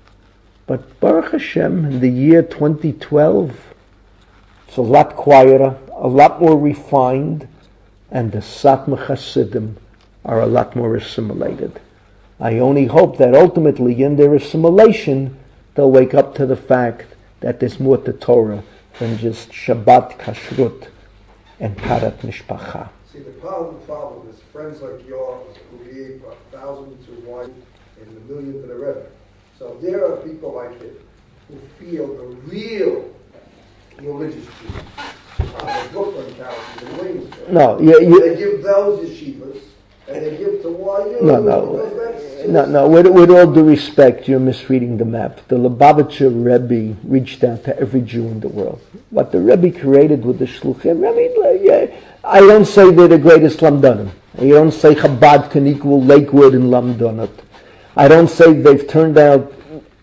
But Baruch Hashem, in the year twenty twelve, it's a lot quieter, a lot more refined, and the Satmar Hasidim are a lot more assimilated. I only hope that ultimately in their assimilation, they'll wake up to the fact that there's more to Torah than just Shabbat, Kashrut, and Parat Mishpacha. See, the problem, the problem is friends like yours who gave a thousand to one and a million to the Rebbe. So there are people like him who feel the real religious Jews. Uh, the Brooklyn counties in Williamsburg. No, you, you, they give those yeshivas and they give to Y U. No, no, no, no. With, with all due respect, you're misreading the map. The Lubavitcher Rebbe reached out to every Jew in the world. What the Rebbe created with the Shluchim, I mean, I don't say they're the greatest Lamdanim. I don't say Chabad can equal Lakewood and Lamdanat. I don't say they've turned out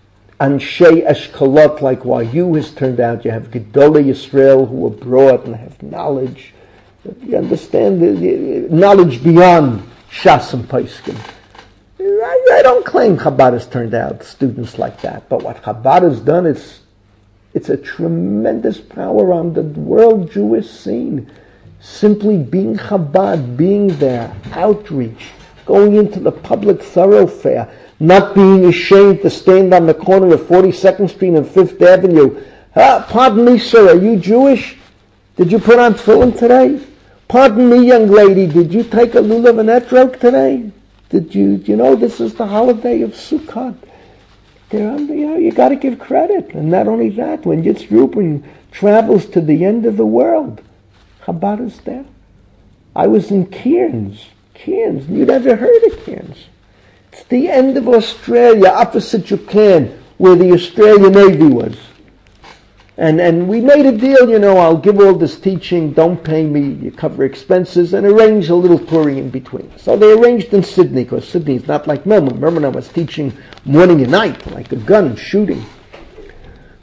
Anshe Eshkolot like Y U has turned out. You have Gedolei Yisrael who are broad and have knowledge. You understand the, the knowledge beyond Shas and Paiskim. I, I don't claim Chabad has turned out students like that, but what Chabad has done is it's a tremendous power on the world Jewish scene. Simply being Chabad, being there, outreach, going into the public thoroughfare, not being ashamed to stand on the corner of forty-second Street and Fifth Avenue. Ah, pardon me, sir, are you Jewish? Did you put on tefillin today? Pardon me, young lady, did you take a lulav and etrog today? Did you, you know, this is the holiday of Sukkot. There, you know, you got to give credit. And not only that, when Yitz Rubin travels to the end of the world, Chabad is there. I was in Cairns, Cairns, you never heard of Cairns. It's the end of Australia, opposite Japan, where the Australian Navy was. And and we made a deal, you know, I'll give all this teaching, don't pay me, you cover expenses, and arrange a little touring in between. So they arranged in Sydney, because Sydney is not like Melbourne. Melbourne I was teaching morning and night, like a gun, shooting.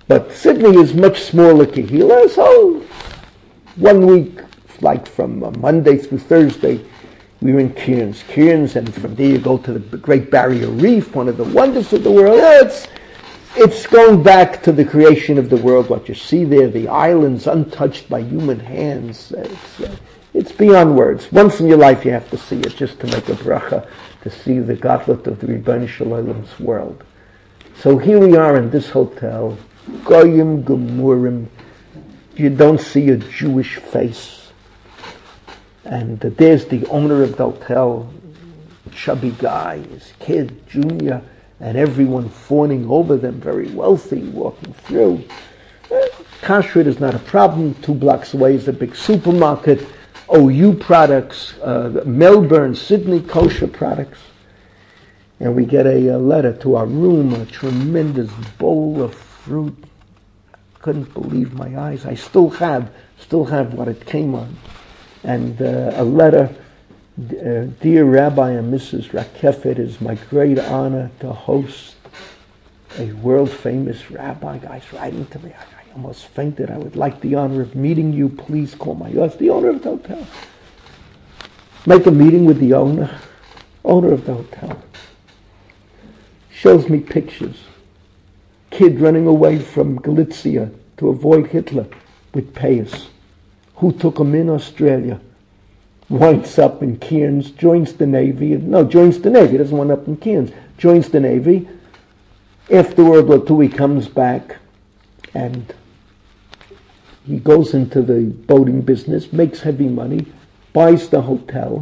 But Sydney is much smaller Kehila, so one week, like from uh, Monday through Thursday, we were in Cairns. Cairns, and from there you go to the Great Barrier Reef, one of the wonders of the world. Yeah, it's, it's going back to the creation of the world, what you see there, the islands untouched by human hands. It's, uh, it's beyond words. Once in your life you have to see it, just to make a bracha, to see the Gadlut of the Rebbeinu Shalom's world. So here we are in this hotel, Goyim Gemurim. You don't see a Jewish face. And uh, there's the owner of the hotel, chubby guy, his kid, Junior, and everyone fawning over them, very wealthy, walking through. Uh, Kashrut is not a problem. Two blocks away is a big supermarket, O U products, uh, Melbourne, Sydney kosher products. And we get a, a letter to our room, a tremendous bowl of fruit. Couldn't believe my eyes. I still have, still have what it came on. And uh, a letter, uh, dear Rabbi and Missus Rakef, it is my great honor to host a world-famous rabbi. Guys writing to me, I, I almost fainted. I would like the honor of meeting you. Please call my office. The owner of the hotel. Make a meeting with the owner, owner of the hotel. Shows me pictures. Kid running away from Galicia to avoid Hitler with payas. Who took him in Australia? Winds up in Cairns, joins the Navy. No, joins the Navy. Doesn't wind up in Cairns. Joins the Navy. After World War Two, he comes back and he goes into the boating business, makes heavy money, buys the hotel,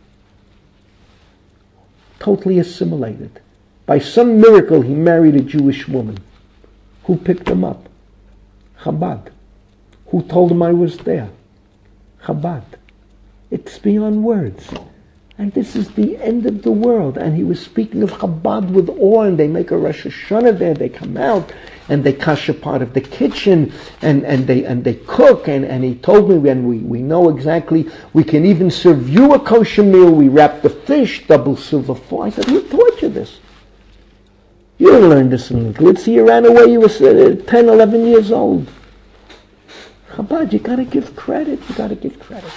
totally assimilated. By some miracle, he married a Jewish woman. Who picked him up? Chabad. Who told him I was there? Chabad. It's beyond words. And this is the end of the world. And he was speaking of Chabad with awe, and they make a Rosh Hashanah there. They come out, and they kasha part of the kitchen, and, and they and they cook. And, and he told me, and we, we know exactly, we can even serve you a kosher meal. We wrap the fish, double silver foil. I said, who taught you this? You didn't learn this in Galicia. You ran away. You were ten, eleven years old. Chabad, you got to give credit. You got to give credit.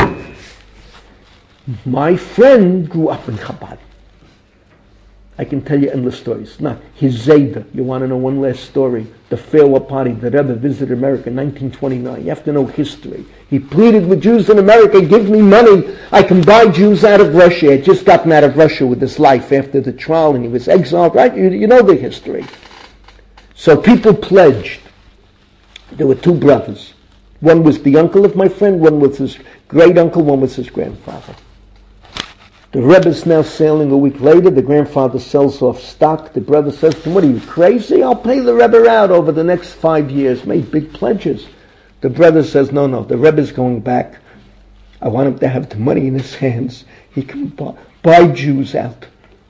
My friend grew up in Chabad. I can tell you endless stories. Now, his Zayda. You want to know one last story? The farewell party. The Rebbe visited America in nineteen twenty-nine. You have to know history. He pleaded with Jews in America, give me money. I can buy Jews out of Russia. He had just gotten out of Russia with his life after the trial, and he was exiled, right? You, you know the history. So people pledged. There were two brothers. One was the uncle of my friend, one was his great uncle, one was his grandfather. The Rebbe's now sailing a week later. The grandfather sells off stock. The brother says to him, what are you, crazy? I'll pay the Rebbe out over the next five years. Made big pledges. The brother says, no, no, the Rebbe's going back. I want him to have the money in his hands. He can buy, buy Jews out.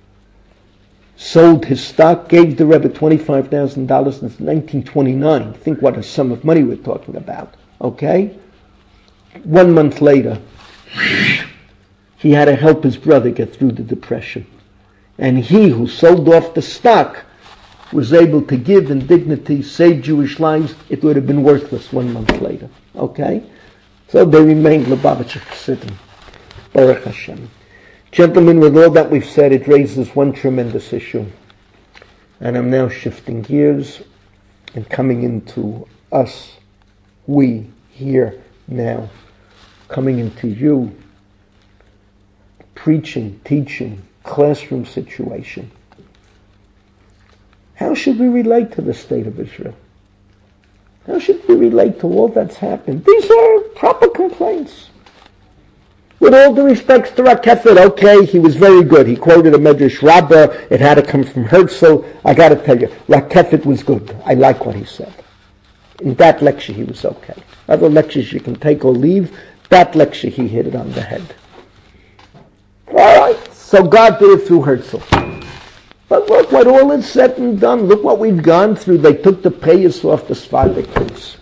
Sold his stock, gave the Rebbe twenty-five thousand dollars since nineteen twenty-nine. Think what a sum of money we're talking about. Okay? One month later, he had to help his brother get through the depression. And he who sold off the stock was able to give in dignity, save Jewish lives. It would have been worthless one month later. Okay? So they remained Lubavitcher Chassidim. Baruch Hashem. Gentlemen, with all that we've said, it raises one tremendous issue. And I'm now shifting gears and coming into us, we, here, now, coming into you, preaching, teaching, classroom situation. How should we relate to the state of Israel? How should we relate to all that's happened? These are proper complaints. With all due respects to Rakefet, okay, he was very good. He quoted a Medrash Rabbah. It had to come from Herzl. I got to tell you, Rakefet was good. I like what he said. In that lecture, he was okay. Other lectures you can take or leave. That lecture, he hit it on the head. All right, so God did it through Herzl. But look what all is said and done. Look what we've gone through. They took the payas off the Sephardic kids.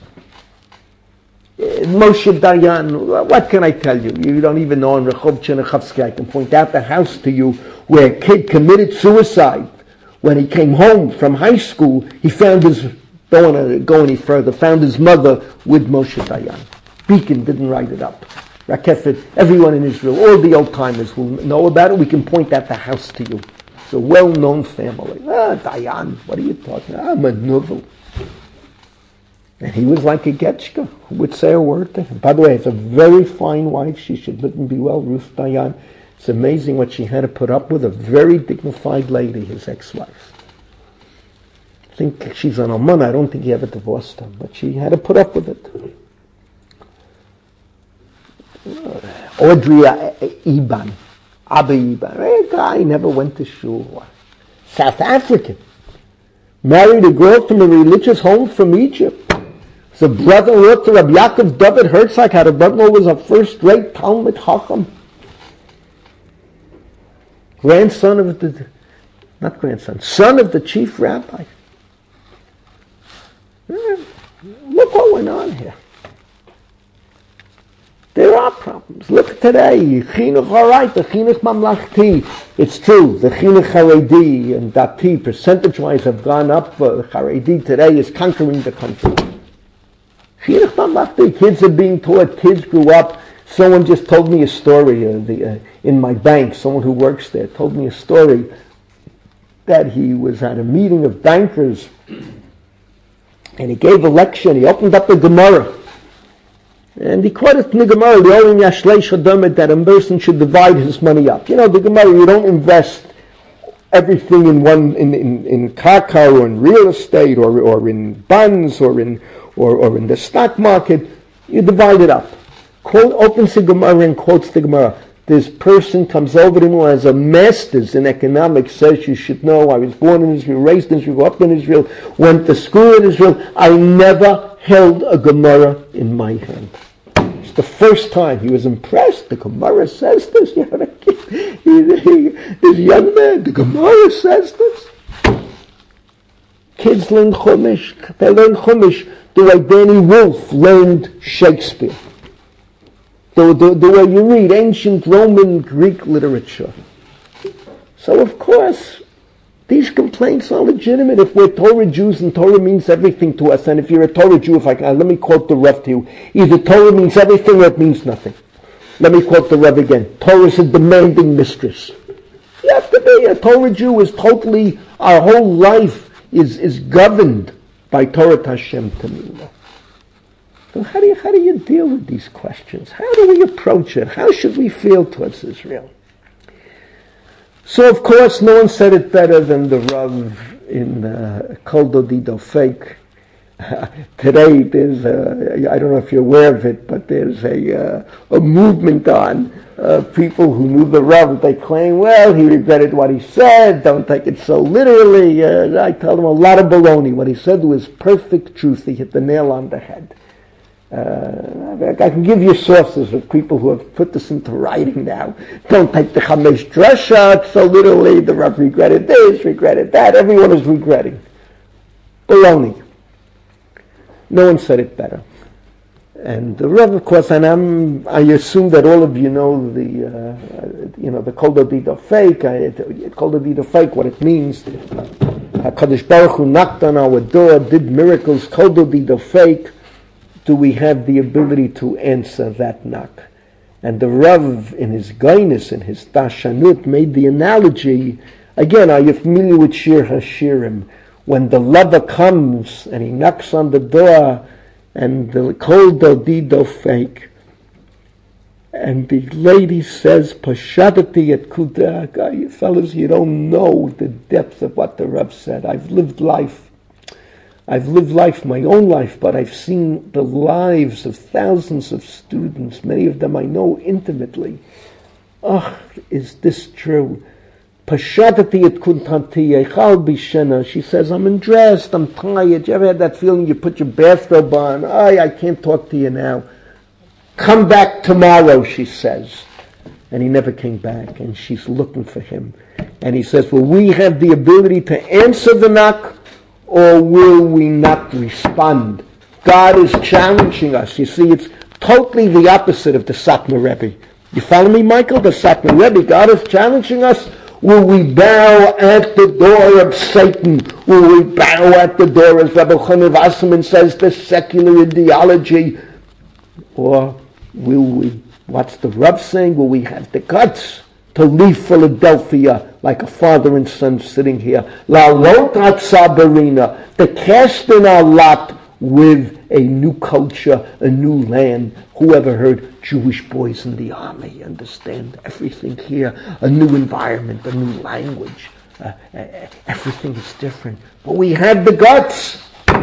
Moshe Dayan, what can I tell you? You don't even know in Rehov Chernichovsky. I can point out the house to you where a kid committed suicide. When he came home from high school, he found his Don't want to go any further. Found his mother with Moshe Dayan. Beacon didn't write it up. Rakefet, everyone in Israel, all the old timers will know about it. We can point out the house to you. It's a well-known family. Ah, Dayan, what are you talking about? I'm a novel. And he was like a Getchka, who would say a word to him. By the way, it's a very fine wife. She should live and be well, Ruth Dayan. It's amazing what she had to put up with. A very dignified lady, his ex-wife. I think she's an almana. I don't think he ever divorced her, but she had to put up with it. Audrey Iban, Abba Iban, a guy never went to shul. South African. Married a girl from a religious home from Egypt. The brother-in-law to Rabbi Yaakov David Herzog had a brother-in-law was a first-rate Talmud Chacham. Grandson of the, not grandson, son of the chief rabbi. Look what went on here. There are problems. Look today, Chinuch all right, the Chinuch Mamlachti. It's true, the Chinuch Haredi and Dati percentage-wise have gone up. Uh, Haredi today is conquering the country. Chinuch Mamlachti, kids are being taught, kids grew up. Someone just told me a story uh, the, uh, in my bank, someone who works there told me a story that he was at a meeting of bankers and he gave a lecture and he opened up the Gemara. And he quoted in the Gemara, the only Yashlei Shadomit, that a person should divide his money up. You know, the Gemara, you don't invest everything in one, in, in, in kaka or in real estate or, or in bonds or in, or, or in the stock market. You divide it up. Quote, opens the Gemara and quotes the Gemara. This person comes over to him who has a master's in economics, says you should know, I was born in Israel, raised in Israel, grew up in Israel, went to school in Israel. I never held a Gemara in my hand. It's the first time he was impressed. The Gemara says this. You know, this young man, the Gemara says this. Kids learn Chumash. They learn Chumash the way Danny Wolf learned Shakespeare. The, the, the way you read ancient Roman Greek literature. So of course, these complaints are legitimate. If we're Torah Jews and Torah means everything to us, and if you're a Torah Jew, if I can, let me quote the Rav to you. Either Torah means everything or it means nothing. Let me quote the Rav again. Torah is a demanding mistress. You have to be a Torah Jew is totally, our whole life is, is governed by Torah Hashem Tamina. So how do you, how do you deal with these questions? How do we approach it? How should we feel towards Israel? So, of course, no one said it better than the Rav in uh, Kol Dodi Dofek. Uh, today, there's a, I don't know if you're aware of it, but there's a, uh, a movement on uh, people who knew the Rav. They claim, well, he regretted what he said, don't take it so literally. Uh, I tell them a lot of baloney. What he said was perfect truth. He hit the nail on the head. Uh, I can give you sources of people who have put this into writing now. Don't take the Chamesh Drasha so literally. The Rav regretted this, regretted that. Everyone is regretting. Baloney. No one said it better. And the Rav, of course, and I'm, I assume that all of you know the, uh, you know, the Kol Dodi Dofek. Kol Dodi Dofek, what it means. HaKadosh Baruch Hu knocked on our door, did miracles. Kol Dodi Dofek. Do we have the ability to answer that knock? And the Rav, in his Gainus, in his Tashanut, made the analogy. Again, are you familiar with Shir Hashirim? When the lover comes and he knocks on the door, and the Kol Dodi Dofek, and the lady says, Pashadati et Kudak, you fellas, you don't know the depth of what the Rav said. I've lived life. I've lived life, my own life, but I've seen the lives of thousands of students, many of them I know intimately. Oh, is this true? Pashatati et kuntanti echal bishena. She says, I'm undressed, I'm tired. You ever had that feeling you put your bathrobe on? I, I can't talk to you now. Come back tomorrow, she says. And he never came back, and she's looking for him. And he says, will we have the ability to answer the knock? Or will we not respond? God is challenging us. You see, it's totally the opposite of the Satmar Rebbe. You follow me, Michael? The Satmar Rebbe, God is challenging us. Will we bow at the door of Satan? Will we bow at the door, as Rabbi Chaim Wasserman says, the secular ideology? Or will we, what's the Rav saying? Will we have the guts to leave Philadelphia like a father and son sitting here? La Lota Sabarina, to cast in our lot with a new culture, a new land. Who ever heard Jewish boys in the army? Understand everything here, a new environment, a new language. Uh, uh, everything is different. But we have the guts.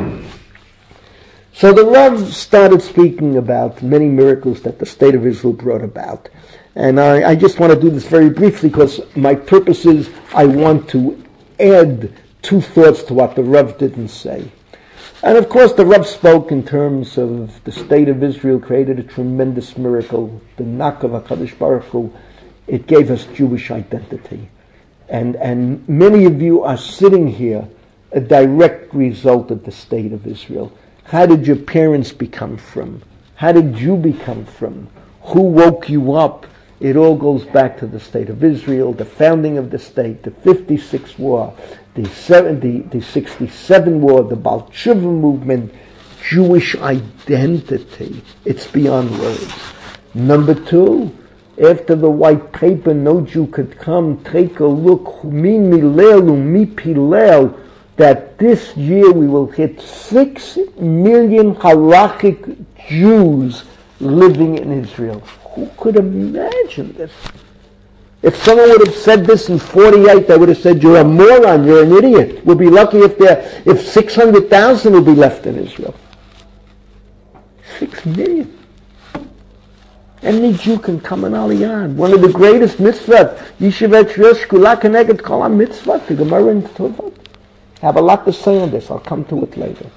So the Rav started speaking about many miracles that the state of Israel brought about. And I, I just want to do this very briefly because my purpose is I want to add two thoughts to what the Rav didn't say. And of course the Rav spoke in terms of the state of Israel created a tremendous miracle. The Nak of HaKadosh Baruch Hu, it gave us Jewish identity. And, and many of you are sitting here a direct result of the state of Israel. How did your parents become from? How did you become from? Who woke you up? It all goes back to the state of Israel, the founding of the state, the fifty-six war, the, seventy, the sixty-seven war, the Baal Tshuva movement, Jewish identity. It's beyond words. Number two, after the white paper, no Jew could come, take a look, mi milelu, mi pilel, that this year we will hit six million halachic Jews living in Israel. Who could imagine this? If someone would have said this in forty-eight, they would have said, you're a moron, you're an idiot. We'll be lucky if there, if six hundred thousand will be left in Israel. Six million. Any Jew can come in Aliyah. One of the greatest mitzvahs, Yeshivat Shvius Kula Keneged Kol HaMitzvot, the Gemara in Tuvot. I have a lot to say on this. I'll come to it later.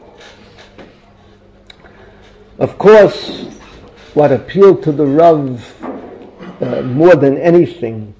Of course, what appealed to the Rav uh, more than anything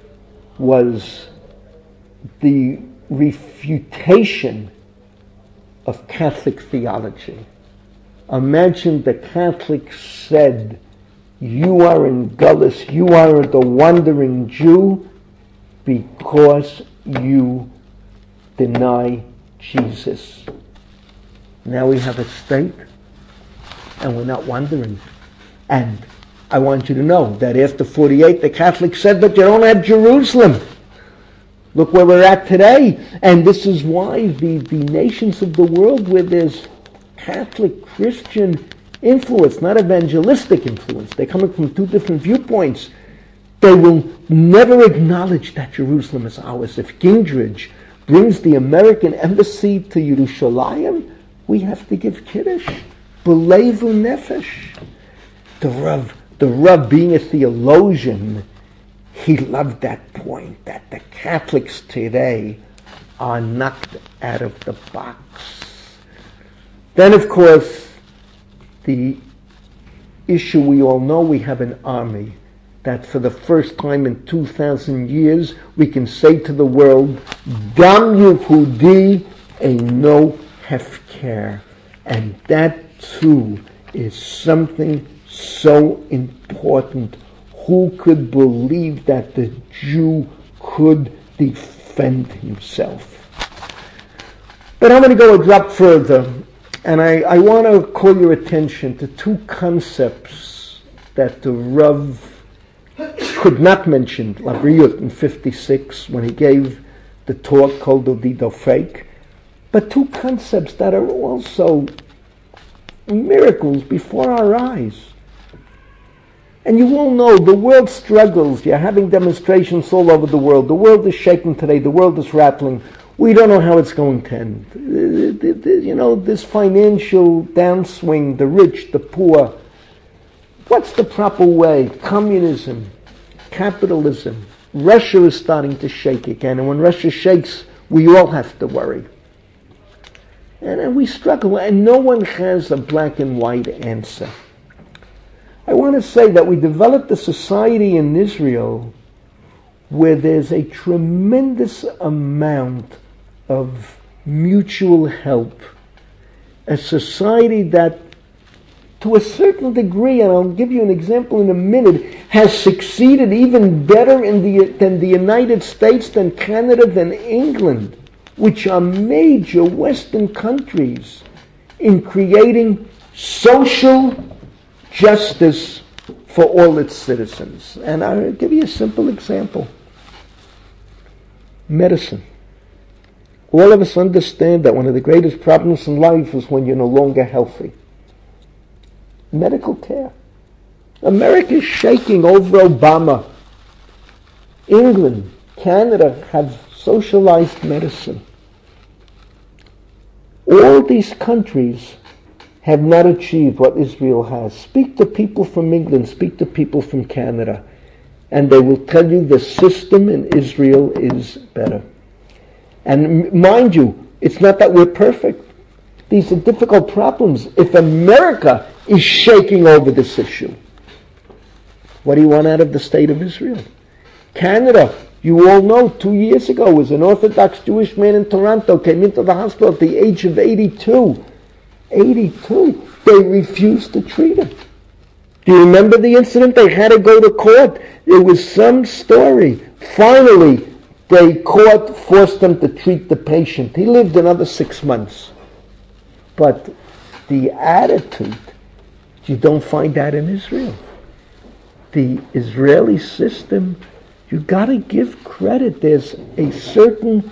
was the refutation of Catholic theology. Imagine the Catholics said, you are in Gullus, you are the wandering Jew because you deny Jesus. Now we have a state and we're not wandering. And I want you to know that after forty-eight, the Catholics said that you don't have Jerusalem. Look where we're at today. And this is why the, the nations of the world where there's Catholic, Christian influence, not evangelistic influence, they're coming from two different viewpoints, they will never acknowledge that Jerusalem is ours. If Gingrich brings the American embassy to Yerushalayim, we have to give Kiddush. B'leivu nefesh. The Rav, the Rav being a theologian, he loved that point, that the Catholics today are knocked out of the box. Then, of course, the issue we all know, we have an army that for the first time in two thousand years, we can say to the world, Gam Yehudi Eino Hefker. And that too is something so important. Who could believe that the Jew could defend himself? But I'm going to go a drop further, and I, I want to call your attention to two concepts that the Rav could not mention, Labriut in fifty-six, when he gave the talk called Odido Fake, but two concepts that are also miracles before our eyes. And you all know the world struggles. You're having demonstrations all over the world. The world is shaking today. The world is rattling. We don't know how it's going to end. You know, this financial downswing, the rich, the poor. What's the proper way? Communism, capitalism. Russia is starting to shake again. And when Russia shakes, we all have to worry. And, and we struggle. And no one has a black and white answer. I want to say that we developed a society in Israel where there's a tremendous amount of mutual help. A society that to a certain degree, and I'll give you an example in a minute, has succeeded even better in the, than the United States, than Canada, than England, which are major Western countries, in creating social justice for all its citizens. And I'll give you a simple example. Medicine. All of us understand that one of the greatest problems in life is when you're no longer healthy. Medical care. America is shaking over Obama. England, Canada have socialized medicine. All these countries have not achieved what Israel has. Speak to people from England, speak to people from Canada, and they will tell you the system in Israel is better. And mind you, it's not that we're perfect. These are difficult problems. If America is shaking over this issue, what do you want out of the state of Israel? Canada, you all know, two years ago was an Orthodox Jewish man in Toronto, came into the hospital at the age of eighty-two. eighty-two. They refused to treat him. Do you remember the incident? They had to go to court. It was some story. Finally, the court forced them to treat the patient. He lived another six months. But the attitude, you don't find that in Israel. The Israeli system, you got to give credit. There's a certain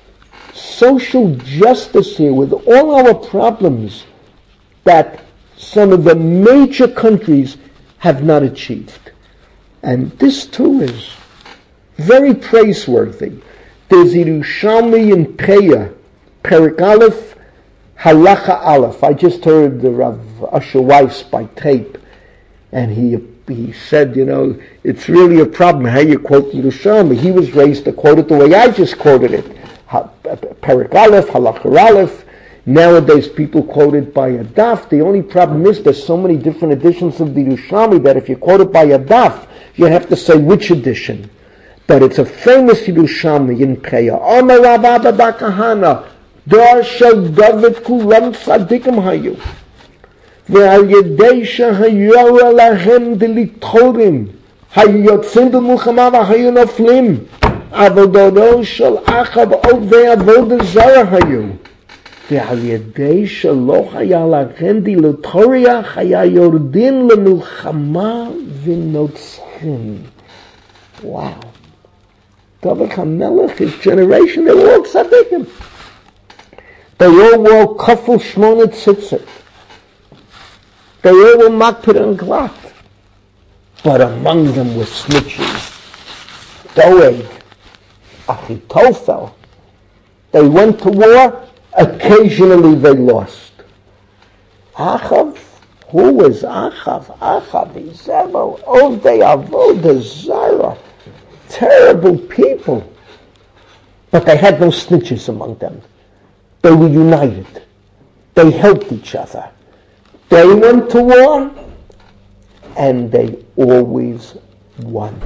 social justice here with all our problems that some of the major countries have not achieved. And this too is very praiseworthy. There's Yerushalmi in Peah, Perek Aleph, Halacha Aleph. I just heard the Rav Usher Weiss by tape, and he he said, you know, it's really a problem how you quote Yerushalmi. He was raised to quote it the way I just quoted it. Perek Aleph, Halacha Aleph. Nowadays people quote it by a daf. The only problem is there's so many different editions of the Yerushalmi that if you quote it by a daf, you have to say which edition. But it's a famous Yerushalmi in Peah. Amar Rav Abba bar Kahana, Dar shel David kulam tzadikim hayu. Ve'al yedei shehayu alahem delitorim. Hayu yotzim b'mulchama v'hayu noflim. Avodoro shel Achav od ve'avodah zara hayu. ועל ידי שלא היה לכם דילטוריה, היה יורדים למלחמה ונוצחים. Wow. David HaMelech, his generation, they were all tzaddikim. They all wore kafel shmona tzitzit. They all were makpid and glad. But among them were snitches. Doeg, Achitophel. They went to war. Occasionally they lost. Achav, who was Achav? Achav, Izebel, Ovdei Avodah Zara. Terrible people. But they had no snitches among them. They were united. They helped each other. They went to war, and they always won.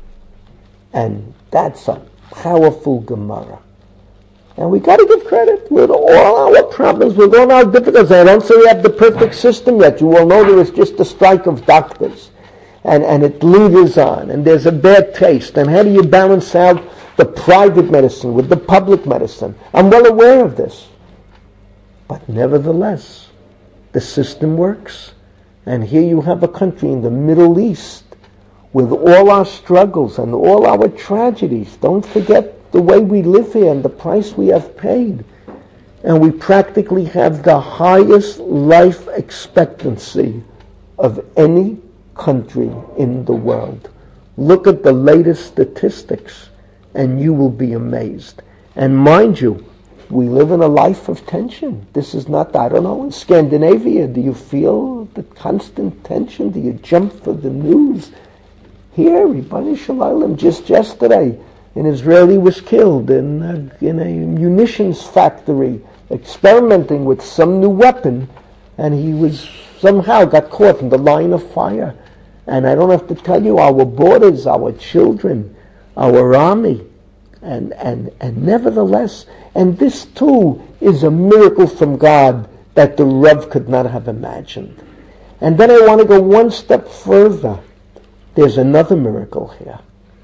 And that's a powerful Gemara. And we got to give credit with all our problems, with all our difficulties. I don't say we have the perfect system yet. You all know there is just a strike of doctors. And, and it lingers on. And there's a bad taste. And how do you balance out the private medicine with the public medicine? I'm well aware of this. But nevertheless, the system works. And here you have a country in the Middle East with all our struggles and all our tragedies. Don't forget the way we live here and the price we have paid. And we practically have the highest life expectancy of any country in the world. Look at the latest statistics and you will be amazed. And mind you, we live in a life of tension. This is not, I don't know, in Scandinavia, do you feel the constant tension? Do you jump for the news? Here, Ribbon Shalom, just yesterday, an Israeli was killed in a, in a munitions factory, experimenting with some new weapon, and he was somehow got caught in the line of fire. And I don't have to tell you, our borders, our children, our army, and and and nevertheless, and this too is a miracle from God that the Rav could not have imagined. And then I want to go one step further. There's another miracle here.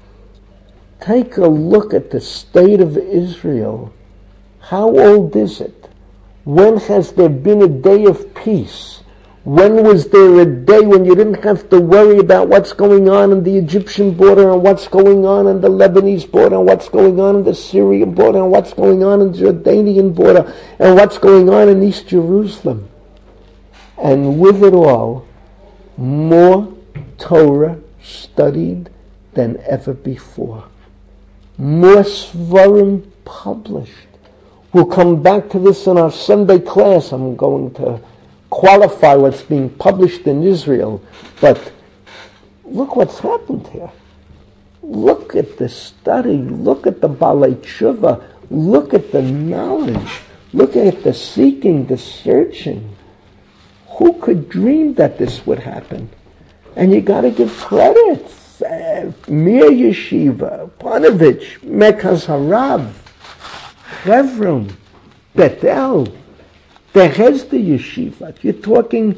Take a look at the state of Israel. How old is it? When has there been a day of peace? When was there a day when you didn't have to worry about what's going on in the Egyptian border and what's going on in the Lebanese border and what's going on in the Syrian border and what's going on in the Jordanian border and what's going on in East Jerusalem? And with it all, more Torah studied than ever before. More Svarim published. We'll come back to this in our Sunday class. I'm going to qualify what's being published in Israel. But look what's happened here. Look at the study. Look at the Balei Tshuva. Look at the knowledge. Look at the seeking, the searching. Who could dream that this would happen? And you got to give credit. Uh, Mir Yeshiva, Panovich, Mekaz Harav, Chevron, Betel, the Hesder Yeshiva. You're talking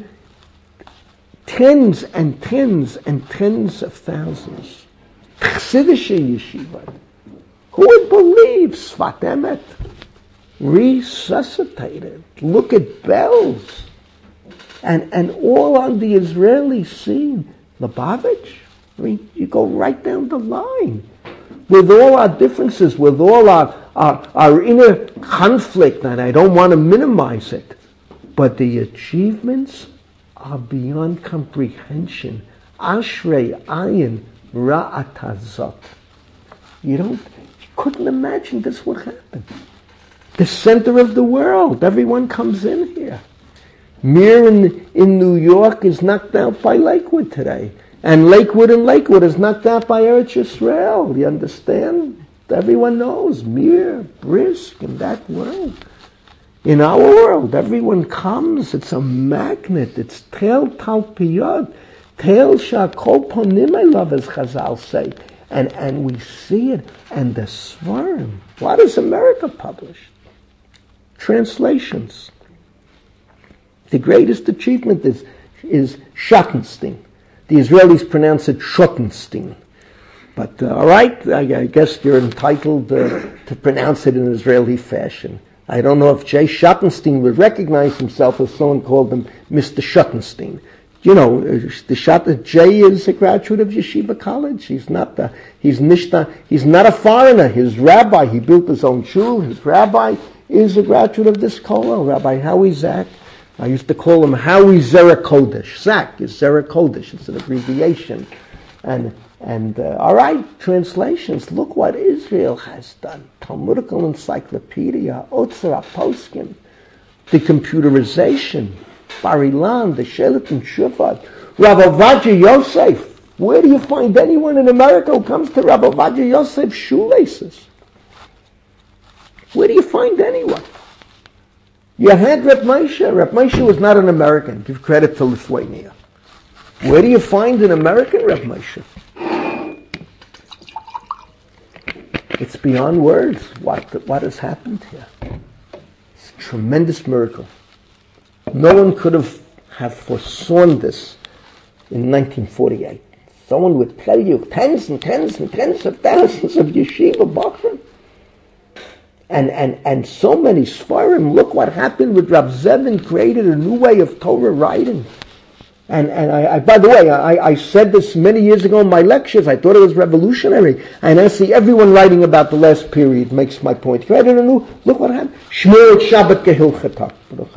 tens and tens and tens of thousands. Chassidische Yeshiva. Who would believe Sfat Emet? Resuscitated. Look at bells. And and all on the Israeli scene. Lubavitch. I mean, you go right down the line. With all our differences, with all our, our, our inner conflict, and I don't want to minimize it, but the achievements are beyond comprehension. Ashrei ayin ra'atazot. You don't, you couldn't imagine this would happen. The center of the world, everyone comes in here. Mir in, in New York is knocked out by Lakewood today. And Lakewood and Lakewood is knocked out by Eretz Yisrael. You understand? Everyone knows Mir, Brisk, in that world. In our world, everyone comes. It's a magnet. It's tel talpiyot. Tel shakol ponim, I love, as Chazal say. And, and we see it. And the Svarim. What does America publish? Translations. The greatest achievement is, is Schottenstein. The Israelis pronounce it Schottenstein. But, uh, all right, I, I guess you're entitled uh, to pronounce it in Israeli fashion. I don't know if Jay Schottenstein would recognize himself if someone called him Mister Schottenstein. You know, the Schott, Jay is a graduate of Yeshiva College. He's not the, he's nishta, he's not a foreigner. His rabbi, he built his own shul. His rabbi is a graduate of this kollel, Rabbi Howie Zach. I used to call him Howie Zera Kodesh. Zach is Zera Kodesh. It's an abbreviation. And, and uh, all right, translations. Look what Israel has done. Talmudical Encyclopedia, Otzar HaPoskim, the computerization, Bar Ilan, the Shelet and Shufat, Rav Ovadia Yosef. Where do you find anyone in America who comes to Rav Ovadia Yosef's shoelaces? Where do you find anyone? You had Reb Moshe. Reb Moshe was not an American. Give credit to Lithuania. Where do you find an American Reb Moshe? It's beyond words what, what has happened here. It's a tremendous miracle. No one could have, have foresawn this in nineteen forty-eight. Someone would tell you tens and tens and tens of thousands of yeshiva bachrim. And, and, and so many Sfarim. Look what happened with Rav Zevin, created a new way of Torah writing. And, and I, I, by the way, I, I said this many years ago in my lectures. I thought it was revolutionary. And I see everyone writing about the last period makes my point. He created a new, look what happened. Shmuel Shabbat Kehilchata.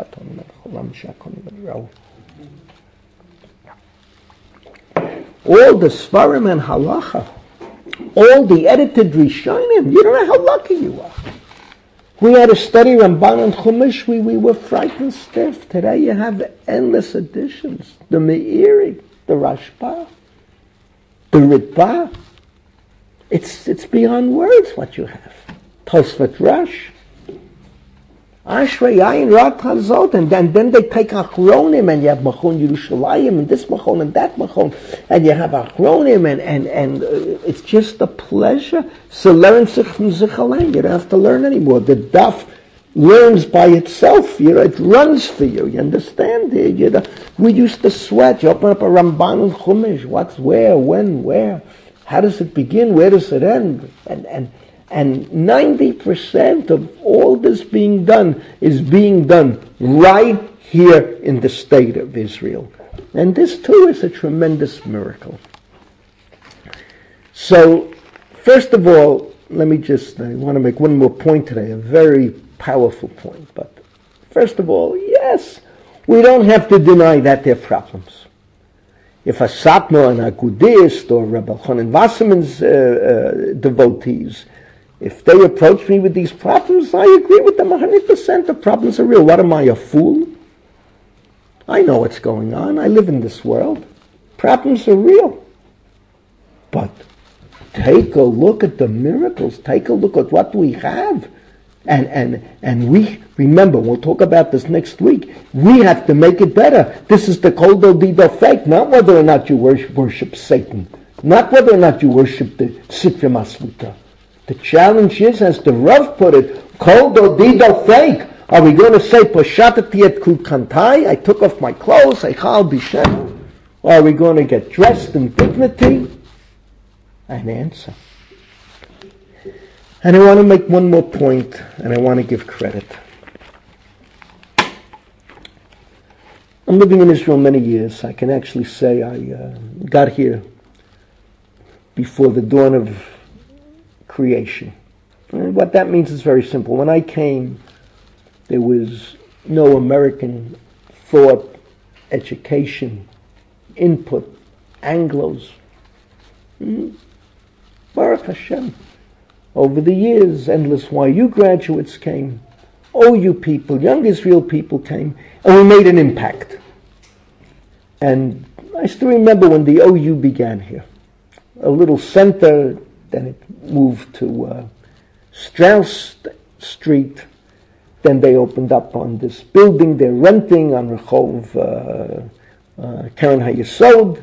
All the Sfarim and Halacha, all the edited Rishonim, you don't know how lucky you are. We had to study Ramban and Chumash, we, we were frightened stiff. Today you have endless editions. The Meiri, the Rashba, the Ritba. It's, it's beyond words what you have. Tosfot Rosh. Ashrei Ayin Rat Hazot, and then, then they take Achronim, and you have Machon Yerushalayim, and this Machon, and that Machon, and you have Achronim, and, and, and uh, it's just a pleasure. So learn sich from sich allein. You don't have to learn anymore. The Daf, learns by itself. You know, it runs for you. You understand? You know, we used to sweat. You open up a Ramban and Chumash. What's where, when, where? How does it begin? Where does it end? And and and ninety percent of all this being done is being done right here in the state of Israel. And this too is a tremendous miracle. So, first of all, let me just, I want to make one more point today, a very powerful point. But first of all, yes, we don't have to deny that there are problems. If a Satmar, an Agudist, or Rabbi Chanan Wasserman's uh, uh, devotees, if they approach me with these problems, I agree with them one hundred percent. The problems are real. What am I, a fool? I know what's going on. I live in this world. Problems are real. But take a look at the miracles. Take a look at what we have. And and and we, remember, we'll talk about this next week, we have to make it better. This is the Kol Dido fake, not whether or not you worship, worship Satan, not whether or not you worship the Sitra Masvuta. The challenge is, as the Rav put it, Kol Dido fake. Are we going to say, Pashatati et Kukantai, I took off my clothes, I chal bishem? Or are we going to get dressed in dignity? An answer. And I want to make one more point, and I want to give credit. I'm living in Israel many years. I can actually say I uh, got here before the dawn of creation. And what that means is very simple. When I came, there was no American thought, education, input, Anglos. Mm. Baruch Hashem. Over the years, endless Y U graduates came, O U people, young Israel people came, and we made an impact. And I still remember when the O U began here. A little center, then it moved to uh, Strauss Street, then they opened up on this building they're renting on Rehov uh, uh, Karen HaYesod.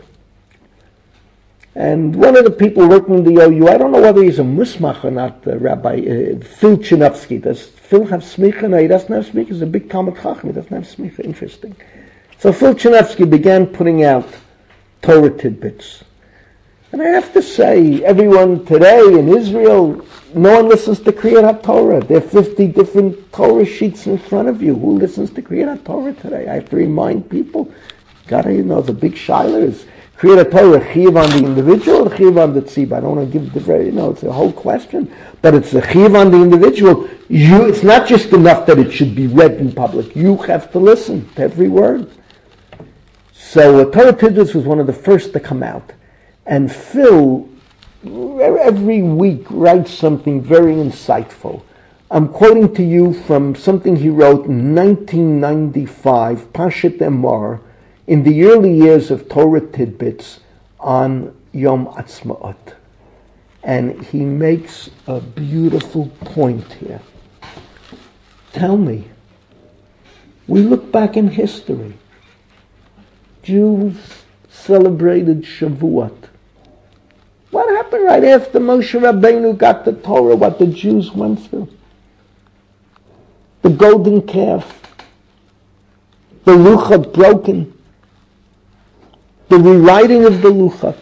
And one of the people working in the O U, I don't know whether he's a musmach or not, uh, Rabbi uh, Phil Chinovsky. Does Phil have smicha? No, he doesn't have smicha. He's a big Talmud Chacham. He doesn't have smicha. Interesting. So Phil Chinovsky began putting out Torah tidbits. And I have to say, everyone today in Israel, no one listens to Kriyat HaTorah. There are fifty different Torah sheets in front of you. Who listens to Kriyat HaTorah today? I have to remind people. Gotta, you know, the big shiler is Kriyat HaTorah, chiv on the individual, or chiv on the tzibah. I don't want to give the very, you know, it's a whole question, but it's a chiv on the individual. You, it's not just enough that it should be read in public. You have to listen to every word. So uh, Torah Tidbits was one of the first to come out. And Phil, every week, writes something very insightful. I'm quoting to you from something he wrote in nineteen ninety-five, Pashat Emor, in the early years of Torah Tidbits on Yom Atzmaut. And he makes a beautiful point here. Tell me, we look back in history. Jews celebrated Shavuot. What happened right after Moshe Rabbeinu got the Torah, what the Jews went through? The golden calf, the Luchat broken, the rewriting of the Luchat.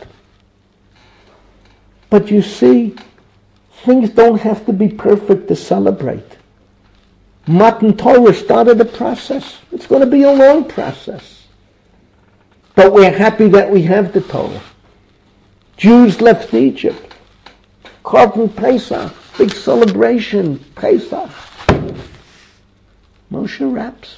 But you see, things don't have to be perfect to celebrate. Matan Torah started a process. It's going to be a long process. But we're happy that we have the Torah. Jews left Egypt. Korban Pesach, big celebration, Pesach. Moshe raps.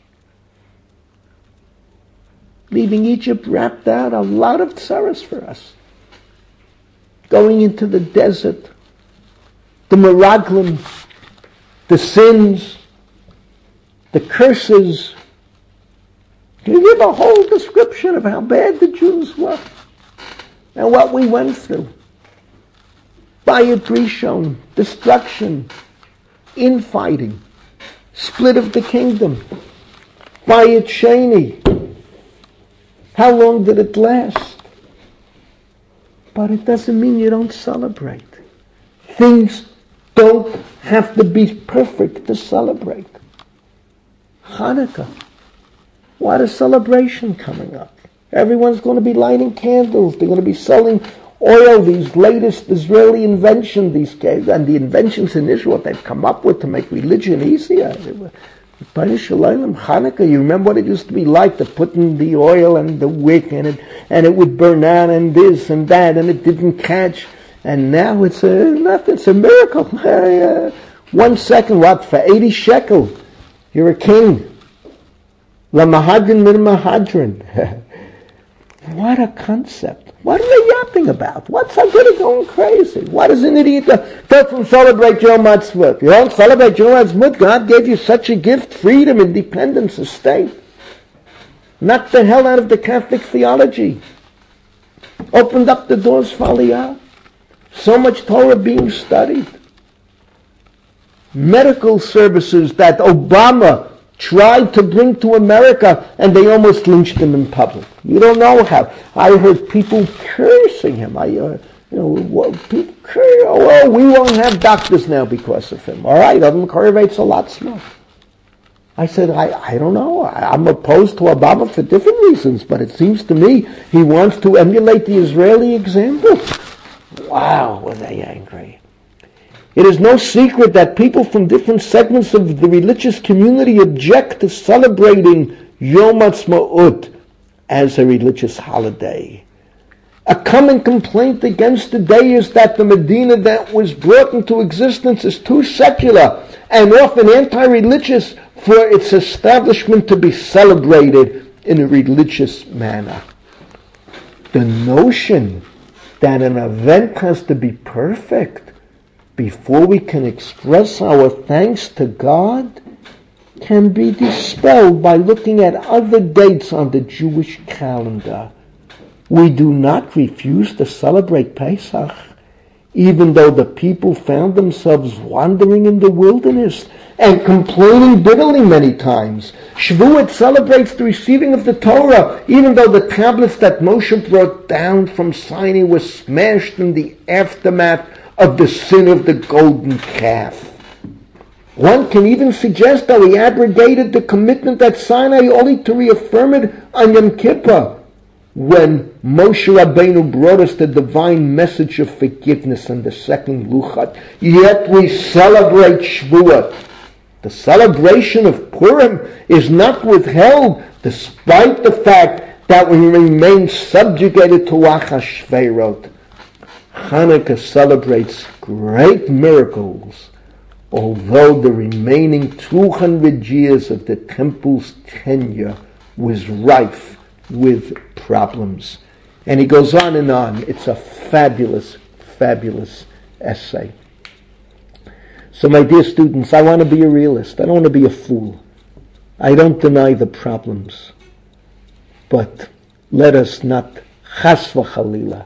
Leaving Egypt wrapped out a lot of tsaras for us. Going into the desert, the meraglim, the sins, the curses. You give a whole description of how bad the Jews were and what we went through. Bayit Rishon, destruction, infighting, split of the kingdom. Bayit Sheni. How long did it last? But it doesn't mean you don't celebrate. Things don't have to be perfect to celebrate. Hanukkah. What a celebration coming up. Everyone's going to be lighting candles. They're going to be selling oil, these latest Israeli inventions, these and the inventions in Israel they've come up with to make religion easier. Hanukkah, you remember what it used to be like, to put in the oil and the wick and it, and it would burn out and this and that and it didn't catch. And now it's a, nothing, it's a miracle. Uh, one second, what, for eighty shekel, you're a king. La mahadrin min mahadrin. What a concept. What are they yapping about? What's so good at going crazy? What does an idiot do? Don't celebrate Yom Ha'atzmaut. You don't celebrate Yom Ha'atzmaut. God gave you such a gift, freedom, independence, a state. Knocked the hell out of the Catholic theology. Opened up the doors for Aliyah. So much Torah being studied. Medical services that Obama tried to bring to America, and they almost lynched him in public. You don't know how. I heard people cursing him. I, uh, you know, well, people curse, oh, we won't have doctors now because of him. All right, Adam Korovitz a lot smart. I said, I, I don't know. I, I'm opposed to Obama for different reasons, but it seems to me he wants to emulate the Israeli example. Wow, were they angry. It is no secret that people from different segments of the religious community object to celebrating Yom Ha'atzmaut as a religious holiday. A common complaint against the day is that the Medina that was brought into existence is too secular and often anti-religious for its establishment to be celebrated in a religious manner. The notion that an event has to be perfect before we can express our thanks to God can be dispelled by looking at other dates on the Jewish calendar. We do not refuse to celebrate Pesach, even though the people found themselves wandering in the wilderness and complaining bitterly many times. Shavuot celebrates the receiving of the Torah, even though the tablets that Moshe brought down from Sinai were smashed in the aftermath of the sin of the golden calf. One can even suggest that we abrogated the commitment at Sinai only to reaffirm it on Yom Kippur, when Moshe Rabbeinu brought us the divine message of forgiveness in the second Luchat. Yet we celebrate Shavuot. The celebration of Purim is not withheld despite the fact that we remain subjugated to Achashveroth. Hanukkah celebrates great miracles, although the remaining two hundred years of the temple's tenure was rife with problems. And he goes on and on. It's a fabulous, fabulous essay. So my dear students, I want to be a realist. I don't want to be a fool. I don't deny the problems. But let us not, chas v'chalila,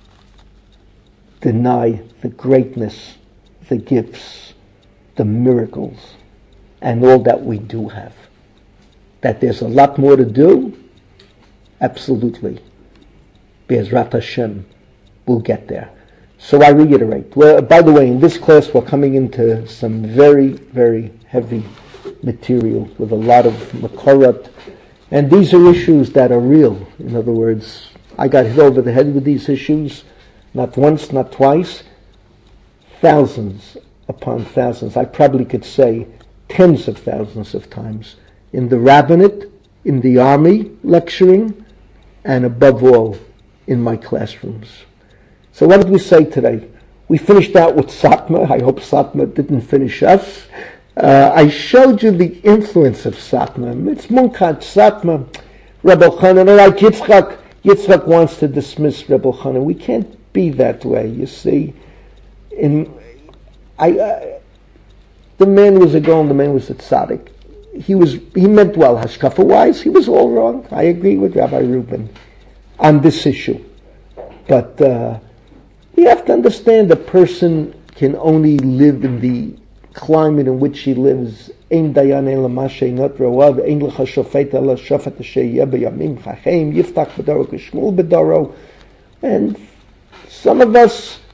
deny the greatness, the gifts, the miracles, and all that we do have. That there's a lot more to do, absolutely. Be'ezrat Hashem, we'll get there. So I reiterate. Well, by the way, in this class we're coming into some very, very heavy material with a lot of makorat, and these are issues that are real. In other words, I got hit over the head with these issues. Not once, not twice, thousands upon thousands. I probably could say tens of thousands of times in the rabbinate, in the army, lecturing, and above all, in my classrooms. So what did we say today? We finished out with Satmar. I hope Satmar didn't finish us. Uh, I showed you the influence of Satmar. It's Munkat, Satmar, Rebbe Chanan, all right, Yitzchak. Yitzchak wants to dismiss Rebbe Chanan. We can't be that way, you see. In I, uh, the man was a Gaon, the man was a tzaddik. He was he meant well, hashkafa wise. He was all wrong. I agree with Rabbi Rubin on this issue, but uh, you have to understand a person can only live in the climate in which he lives. Ein dayan ela mashay not roav, ein lecha shofet ela shofet sheyeh b'yamim chachem yiftach b'daro k'shmul b'daro, and some of us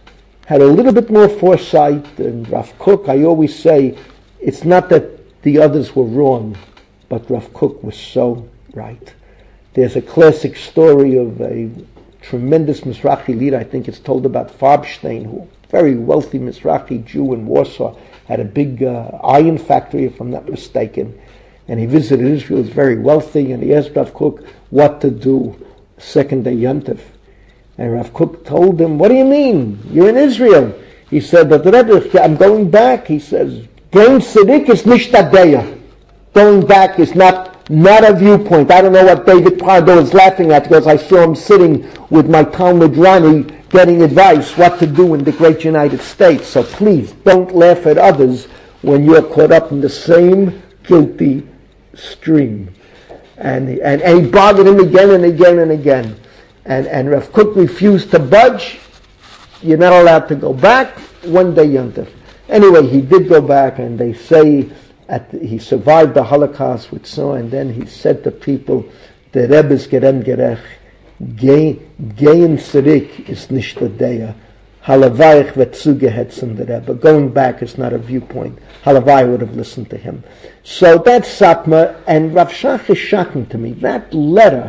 had a little bit more foresight than Rav Kook. I always say, it's not that the others were wrong, but Rav Kook was so right. There's a classic story of a tremendous Mizrahi leader. I think it's told about Farbstein, who very wealthy Mizrahi Jew in Warsaw, had a big uh, iron factory, if I'm not mistaken. And he visited Israel, he was very wealthy, and he asked Rav Kook what to do second day Yontif. And Rav Kook told him, what do you mean? You're in Israel. He said, but the Rebbe, I'm going back. He says, Gein Tzadik is nicht adeya. Going back is not, not a viewpoint. I don't know what David Pardo is laughing at, because I saw him sitting with my Talmud Rani getting advice what to do in the great United States. So please, don't laugh at others when you're caught up in the same guilty stream. And, and, and he bothered him again and again and again. And, and Rav Kook refused to budge. You're not allowed to go back. One day Yontif. Anyway, he did go back, and they say at the, he survived the Holocaust with so, and then he said to people, the Rebbe's gerem gerech, gein tzadik is nicht adeya. Halavayich vetzugehetzen the Rebbe. Going back is not a viewpoint. Halavai would have listened to him. So that's Satmar, and Rav Shach is shocking to me. That letter,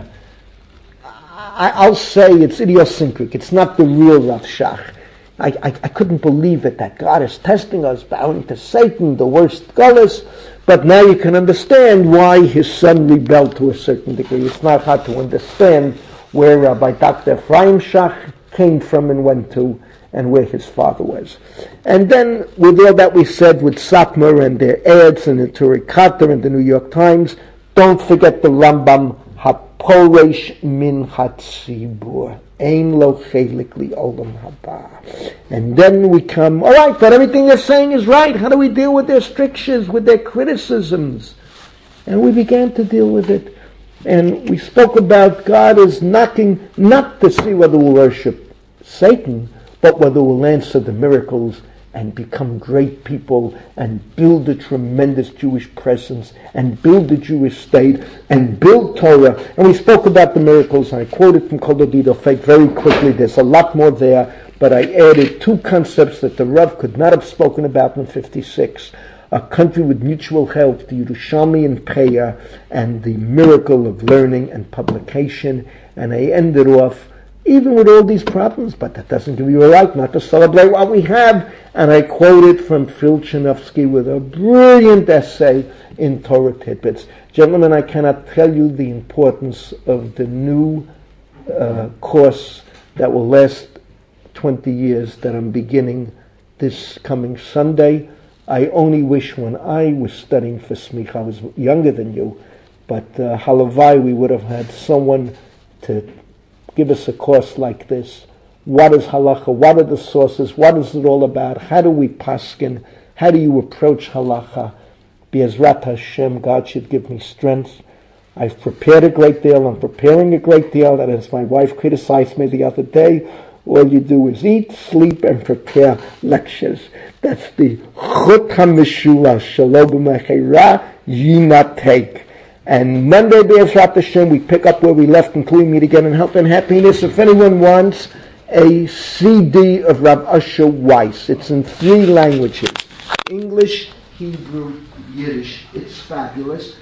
I, I'll say it's idiosyncratic. It's not the real Rav Shach. I, I, I couldn't believe it, that God is testing us, bowing to Satan, the worst gullus. But now you can understand why his son rebelled to a certain degree. It's not hard to understand where Rabbi Doctor Ephraim Shach came from and went to, and where his father was. And then, with all that we said with Satmar and their ads and the Turei and the New York Times, don't forget the Rambam, HaPoresh min HaTzibur. Ein lo chelik li olam haba. And then we come, all right, but everything they're saying is right. How do we deal with their strictures, with their criticisms? And we began to deal with it. And we spoke about God is knocking, not to see whether we'll worship Satan, but whether we'll answer the miracles and become great people and build a tremendous Jewish presence and build the Jewish state and build Torah. And we spoke about the miracles. I quoted from Kol David Ofek very quickly. There's a lot more there, but I added two concepts that the Rav could not have spoken about in fifty-six. A country with mutual help, the Yerushalmi and Peah, and the miracle of learning and publication. And I ended off, even with all these problems, but that doesn't give you a right not to celebrate what we have. And I quoted from Phil Chinovsky with a brilliant essay in Torah Tidbits. Gentlemen, I cannot tell you the importance of the new uh, course that will last twenty years that I'm beginning this coming Sunday. I only wish when I was studying for Smicha, I was younger than you, but uh, halavai, we would have had someone to give us a course like this. What is halacha? What are the sources? What is it all about? How do we paskin? How do you approach halacha? Be'ezrat Hashem, God should give me strength. I've prepared a great deal. I'm preparing a great deal. And as my wife criticized me the other day, all you do is eat, sleep, and prepare lectures. That's the Chut HaMeshula, Shalom B'Mechera, Yina Take. And Monday, Be'ezrat Hashem, we pick up where we left, including Meet Again in Health and Happiness. If anyone wants a C D of Rav Usher Weiss, it's in three languages: English, Hebrew, Yiddish. It's fabulous.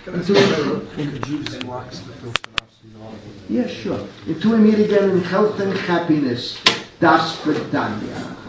Yeah, sure. Until we meet again in Health and Happiness, Das Vidanya.